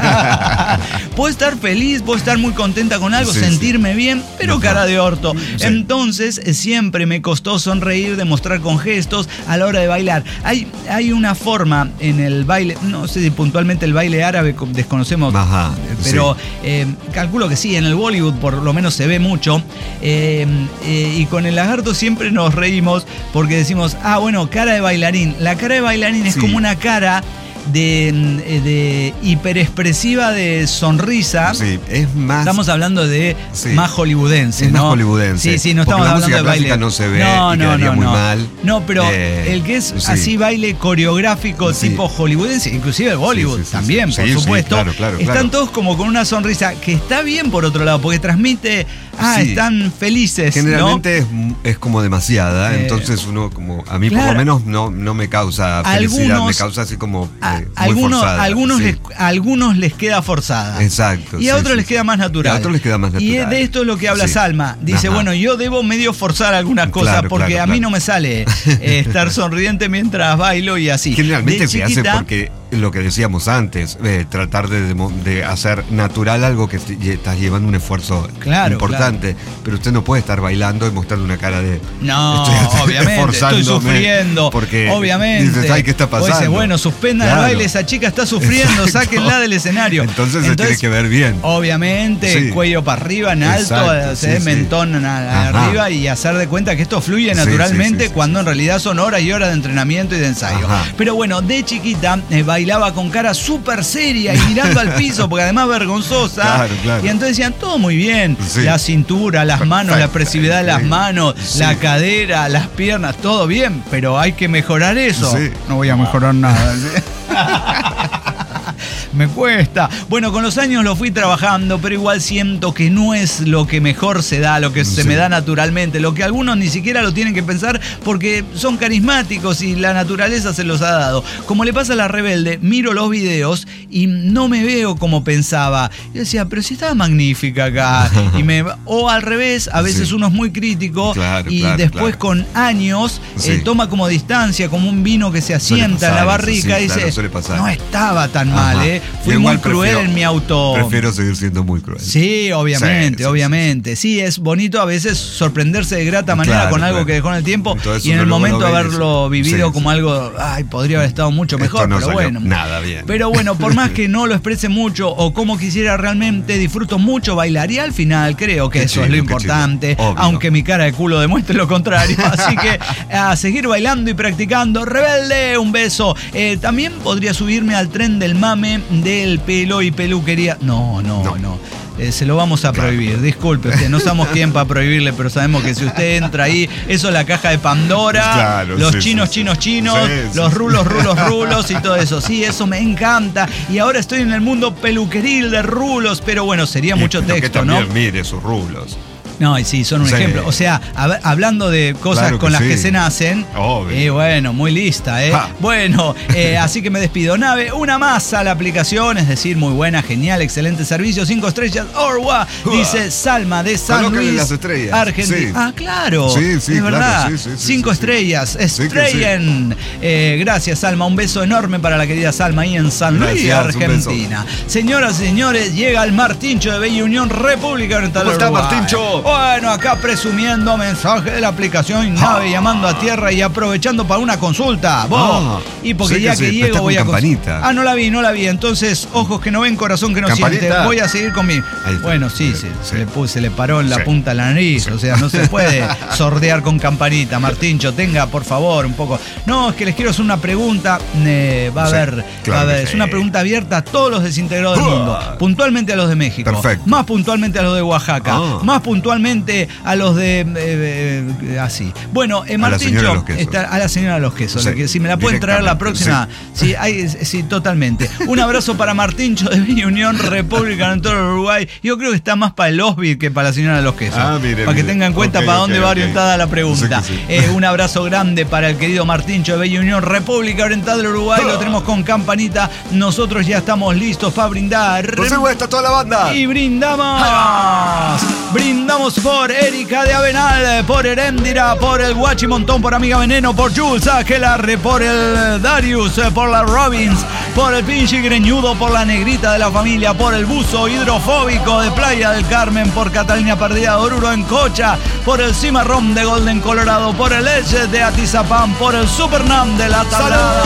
Puedo estar feliz, puedo estar muy contenta con algo, Sí, sentirme sí. bien, pero Ajá. cara de orto. Sí. Entonces, eh, siempre me costó sonreír, demostrar con gestos a la hora de bailar. Hay, hay una forma en el baile, no sé si puntualmente el baile árabe desconocemos, Ajá, pero sí. eh, calculo que sí, en el Bollywood por lo menos se ve mucho. Eh, eh, y con el lagarto siempre nos reímos porque decimos, ah, bueno, cara de bailarín. La cara de bailarín es Sí. como una cara de, de hiperexpresiva de sonrisa. Sí, es más. Estamos hablando de Sí. más hollywoodense, Es más ¿no? hollywoodense. Sí, sí, no Porque estamos la hablando música de baile. clásica no se ve no, y no, quedaría no, muy no. mal. No, pero Eh, el que es sí. así baile coreográfico Sí. tipo hollywoodense, inclusive el Bollywood Sí, sí, sí, también, sí. por Sí, sí, supuesto, claro, claro, están claro. todos como con una sonrisa que está bien por otro lado, porque transmite, ah, Sí. están felices, Generalmente es, es como demasiada, Eh, entonces uno como a mí por claro. lo menos no, no me causa felicidad, Algunos- me causa así como A- eh, muy algunos, forzada. algunos, sí. les, a algunos les queda forzada. Exacto. Y a sí, otros sí, les sí. queda más natural. Y a otros les queda más natural. Y de esto es lo que habla Sí. Salma. Dice, Ajá. bueno, yo debo medio forzar algunas cosas Claro, porque claro, a mí claro. no me sale eh, estar sonriente mientras bailo y así. Generalmente De se hace chiquita- porque lo que decíamos antes, eh, tratar de, demo- de hacer natural algo que te- estás llevando un esfuerzo Claro, importante, pero usted no puede estar bailando y mostrando una cara de No, estoy obviamente, estoy esforzándome sufriendo. porque Obviamente. dices, ay, ¿qué está O pasando? dice, bueno, suspendan Claro. el baile, esa chica está sufriendo, Exacto. sáquenla del escenario. Entonces, se tiene que ver bien. Obviamente, Sí. cuello para arriba, en alto, Exacto, se sí, sí. mentón a- Ajá. arriba y hacer de cuenta que esto fluye Sí, naturalmente sí, sí, sí, cuando sí. en realidad son horas y horas de entrenamiento y de ensayo. Ajá. Pero bueno, de chiquita eh, bailaba con cara súper seria y mirando al piso, porque además vergonzosa. Claro, claro. Y entonces decían, todo muy bien. Sí. La cintura, las manos, la Perfecto, expresividad de las increíble. manos, Sí. la cadera, las piernas, todo bien, pero hay que mejorar eso. Sí. No voy a mejorar nada. Me cuesta. Bueno, con los años lo fui trabajando, pero igual siento que no es lo que mejor se da, lo que se Sí. me da naturalmente, lo que algunos ni siquiera lo tienen que pensar porque son carismáticos y la naturaleza se los ha dado. Como le pasa a la Rebelde, miro los videos y no me veo como pensaba. Yo decía, pero si estaba magnífica acá. Y me, o al revés, a veces Sí. uno es muy crítico Claro, y claro, después claro. con años Sí. eh, toma como distancia, como un vino que se Suele asienta en la pasar eso, barrica sí, y claro, dice, suele pasar. no estaba tan Ajá. mal, ¿eh? Fui Yo muy igual cruel prefiero- en mi auto. Prefiero seguir siendo muy cruel. Sí, obviamente, Sí, sí, obviamente. Sí, es bonito a veces sorprenderse de grata manera Claro, con algo claro. que dejó en el tiempo Entonces y en uno el luego momento lo ve y haberlo dice, vivido sí, como sí. algo, ay, podría haber estado mucho mejor, Esto no pero salió bueno. nada bien. Pero bueno, por más que no lo exprese mucho o como quisiera realmente, disfruto mucho bailar y al final creo que Qué eso es chido, lo qué importante, chido. Obvio. aunque mi cara de culo demuestre lo contrario. Así que a seguir bailando y practicando. Rebelde, un beso. Eh, también podría subirme al tren del mame del pelo y peluquería. No, no, no. No. Eh, se lo vamos a prohibir, disculpe usted, no somos quien para prohibirle, pero sabemos que si usted entra ahí, eso es la caja de Pandora, Claro, los sí, chinos, sí, chinos, sí. chinos, Sí, sí, los sí. rulos, rulos, rulos y todo eso. Sí, eso me encanta. Y ahora estoy en el mundo peluqueril de rulos, pero bueno, sería Y mucho creo que texto, ¿no? también mire sus rulos. No, y sí, son un Sí. ejemplo. O sea, hab- hablando de cosas Claro que con las sí. que se nacen. Obvio. Eh, bueno, muy lista, ¿eh? Ja. Bueno, eh, así que me despido. Nave, una más a la aplicación, es decir, muy buena, genial, excelente servicio, cinco estrellas. Orwa, dice Salma de San Colócale Luis, las estrellas. Argentina. Sí. Ah, claro. Sí, sí, es claro, verdad. sí, sí, sí, cinco sí, sí. estrellas. Sí que sí. Estrellen. Eh, gracias, Salma. Un beso enorme para la querida Salma ahí en San Luis, Gracias, un beso. Argentina. Señoras y señores, llega el Martincho de Bella Unión, República Oriental ¿Cómo está, Uruguay. Martincho? Bueno, acá presumiendo mensaje de la aplicación y nave llamando a tierra y aprovechando para una consulta. Vos. Ah, y porque sé ya que que, sí, llego está voy a con cons- campanita. Ah, no la vi, no la vi. Entonces, ojos que no ven, corazón que no ¿Campanita? siente. Voy a seguir con mi. Ahí está. Bueno, sí, Sí, sí, sí. Se, le puse, se le paró en la Sí. punta de la nariz. O sea, no se puede sordear con campanita. Martincho, tenga, por favor, un poco. No, es que les quiero hacer una pregunta. Eh, va a Sí, haber. claro va a que haber. Es sí. una pregunta abierta a todos los desintegrados del Uah. mundo. Puntualmente a los de México. Perfecto. Más puntualmente a los de Oaxaca. Ah. Más puntualmente a los de. eh, eh, así. Bueno, eh, A la Martincho. señora de los quesos. está- a la señora de los quesos. Sí, la que si me la pueden traer la próxima. Sí, hay- sí, totalmente. Un abrazo para Martincho de Villa Unión, República Oriental Uruguay. Yo creo que está más para el Osbit que para la señora de los quesos. Ah, mire, para que mire. tengan en cuenta Ok, para ok, dónde va ok. orientada la pregunta. Sí que sí. Eh, un abrazo grande para el querido Martincho de Bella Unión, República Oriental del Uruguay. Lo tenemos con campanita. Nosotros ya estamos listos para brindar. Recibo esta toda la banda. Y brindamos. Brindamos por Erika de Avenal, por Heréndira, por el Guachimontón, por Amiga Veneno, por Jules Aquelarre, por el Darius, por la Robbins, por el Pinche Greñudo, por la Negrita de la Familia, por el Buzo Hidrofóbico de Playa del Carmen, por Catalina Perdida de Oruro en Cocha, por el Cimarrón de Golden Colorado, por el Edge de Atizapán, por el Supernam de La Tablada.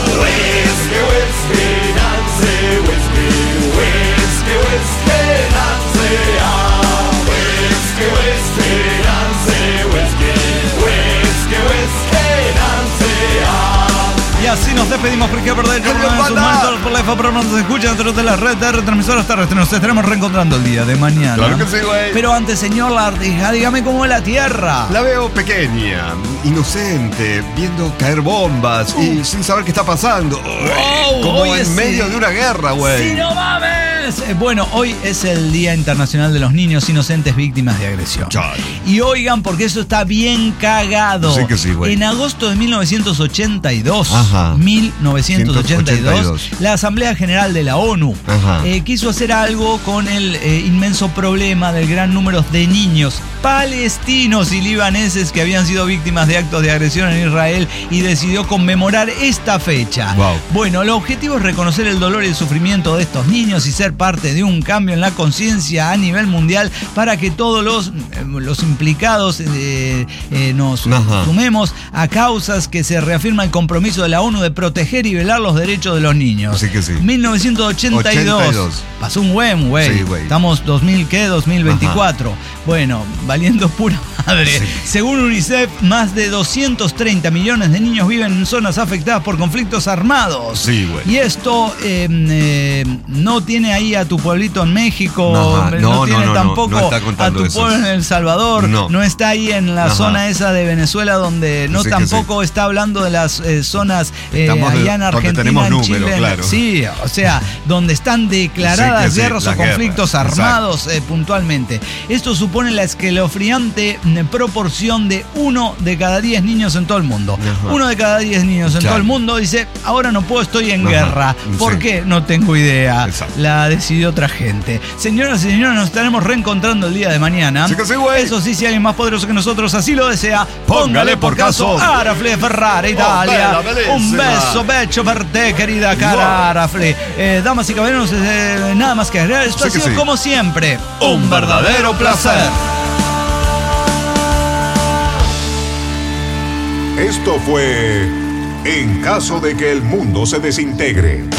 Whisky, whisky, Nancy, whisky, whisky, whisky, Nancy, ah. Whisky, whisky, Nancy, whisky, whisky, whisky, Nancy, ah. Y así nos despedimos porque a perder el momento por la F pero no nos escuchan dentro de la red de retransmisoras terrestres. Nos estaremos reencontrando el día de mañana. Claro que sí, güey. Pero antes, señor Lardija, dígame cómo es la Tierra. La veo pequeña, inocente, viendo caer bombas uh. y sin saber qué está pasando. Wow, como en medio de una guerra, güey. ¡Sí, no mames! Bueno, hoy es el Día Internacional de los Niños Inocentes Víctimas de Agresión. Chale. Y oigan, porque eso está bien cagado. Sí que sí, güey. En agosto de mil novecientos ochenta y dos, Ajá. mil novecientos ochenta y dos, ciento ochenta y dos, la Asamblea General de la ONU eh, quiso hacer algo con el eh, inmenso problema del gran número de niños palestinos y libaneses que habían sido víctimas de actos de agresión en Israel y decidió conmemorar esta fecha. Wow. Bueno, el objetivo es reconocer el dolor y el sufrimiento de estos niños y ser parte de un cambio en la conciencia a nivel mundial para que todos los, eh, los implicados eh, eh, nos Ajá. sumemos a causas que se reafirma el compromiso de la ONU de proteger y velar los derechos de los niños. Así que sí. mil novecientos ochenta y dos. ochenta y dos. Pasó un buen, güey. Sí, Estamos dos mil, ¿qué? dos mil veinticuatro. Ajá. Bueno, valiendo pura madre. Sí. Según UNICEF, más de doscientos treinta millones de niños viven en zonas afectadas por conflictos armados. Sí, güey. Y esto eh, eh, no tiene ahí a tu pueblito en México, Ajá. no, no tiene no, no, tampoco no, no a tu eso. pueblo en El Salvador, no, no está ahí en la Ajá. zona esa de Venezuela donde no sí tampoco sí. está hablando de las eh, zonas eh, allá en Argentina, tenemos en número, Chile. Claro. Sí, o sea, donde están declaradas sí, guerras sí, o conflictos guerra. armados eh, puntualmente. Esto supone la escalofriante proporción de uno de cada diez niños en todo el mundo. Ajá. Uno de cada diez niños en claro. todo el mundo dice, ahora no puedo, estoy en Ajá. guerra. ¿Por sí. qué? No tengo idea. Exacto. La decidió otra gente. Señoras y señores, nos estaremos reencontrando el día de mañana. Sí que sí, Eso sí, si alguien más poderoso que nosotros así lo desea, póngale, póngale por caso Arafle Ferrari Italia. Oh, bella, un beso, becho per te, querida cara wow. Arafle. Eh, damas y caballeros, eh, nada más que agregar. Esto sí ha sido, sí. como siempre, un verdadero placer. Esto fue En caso de que el mundo se desintegre.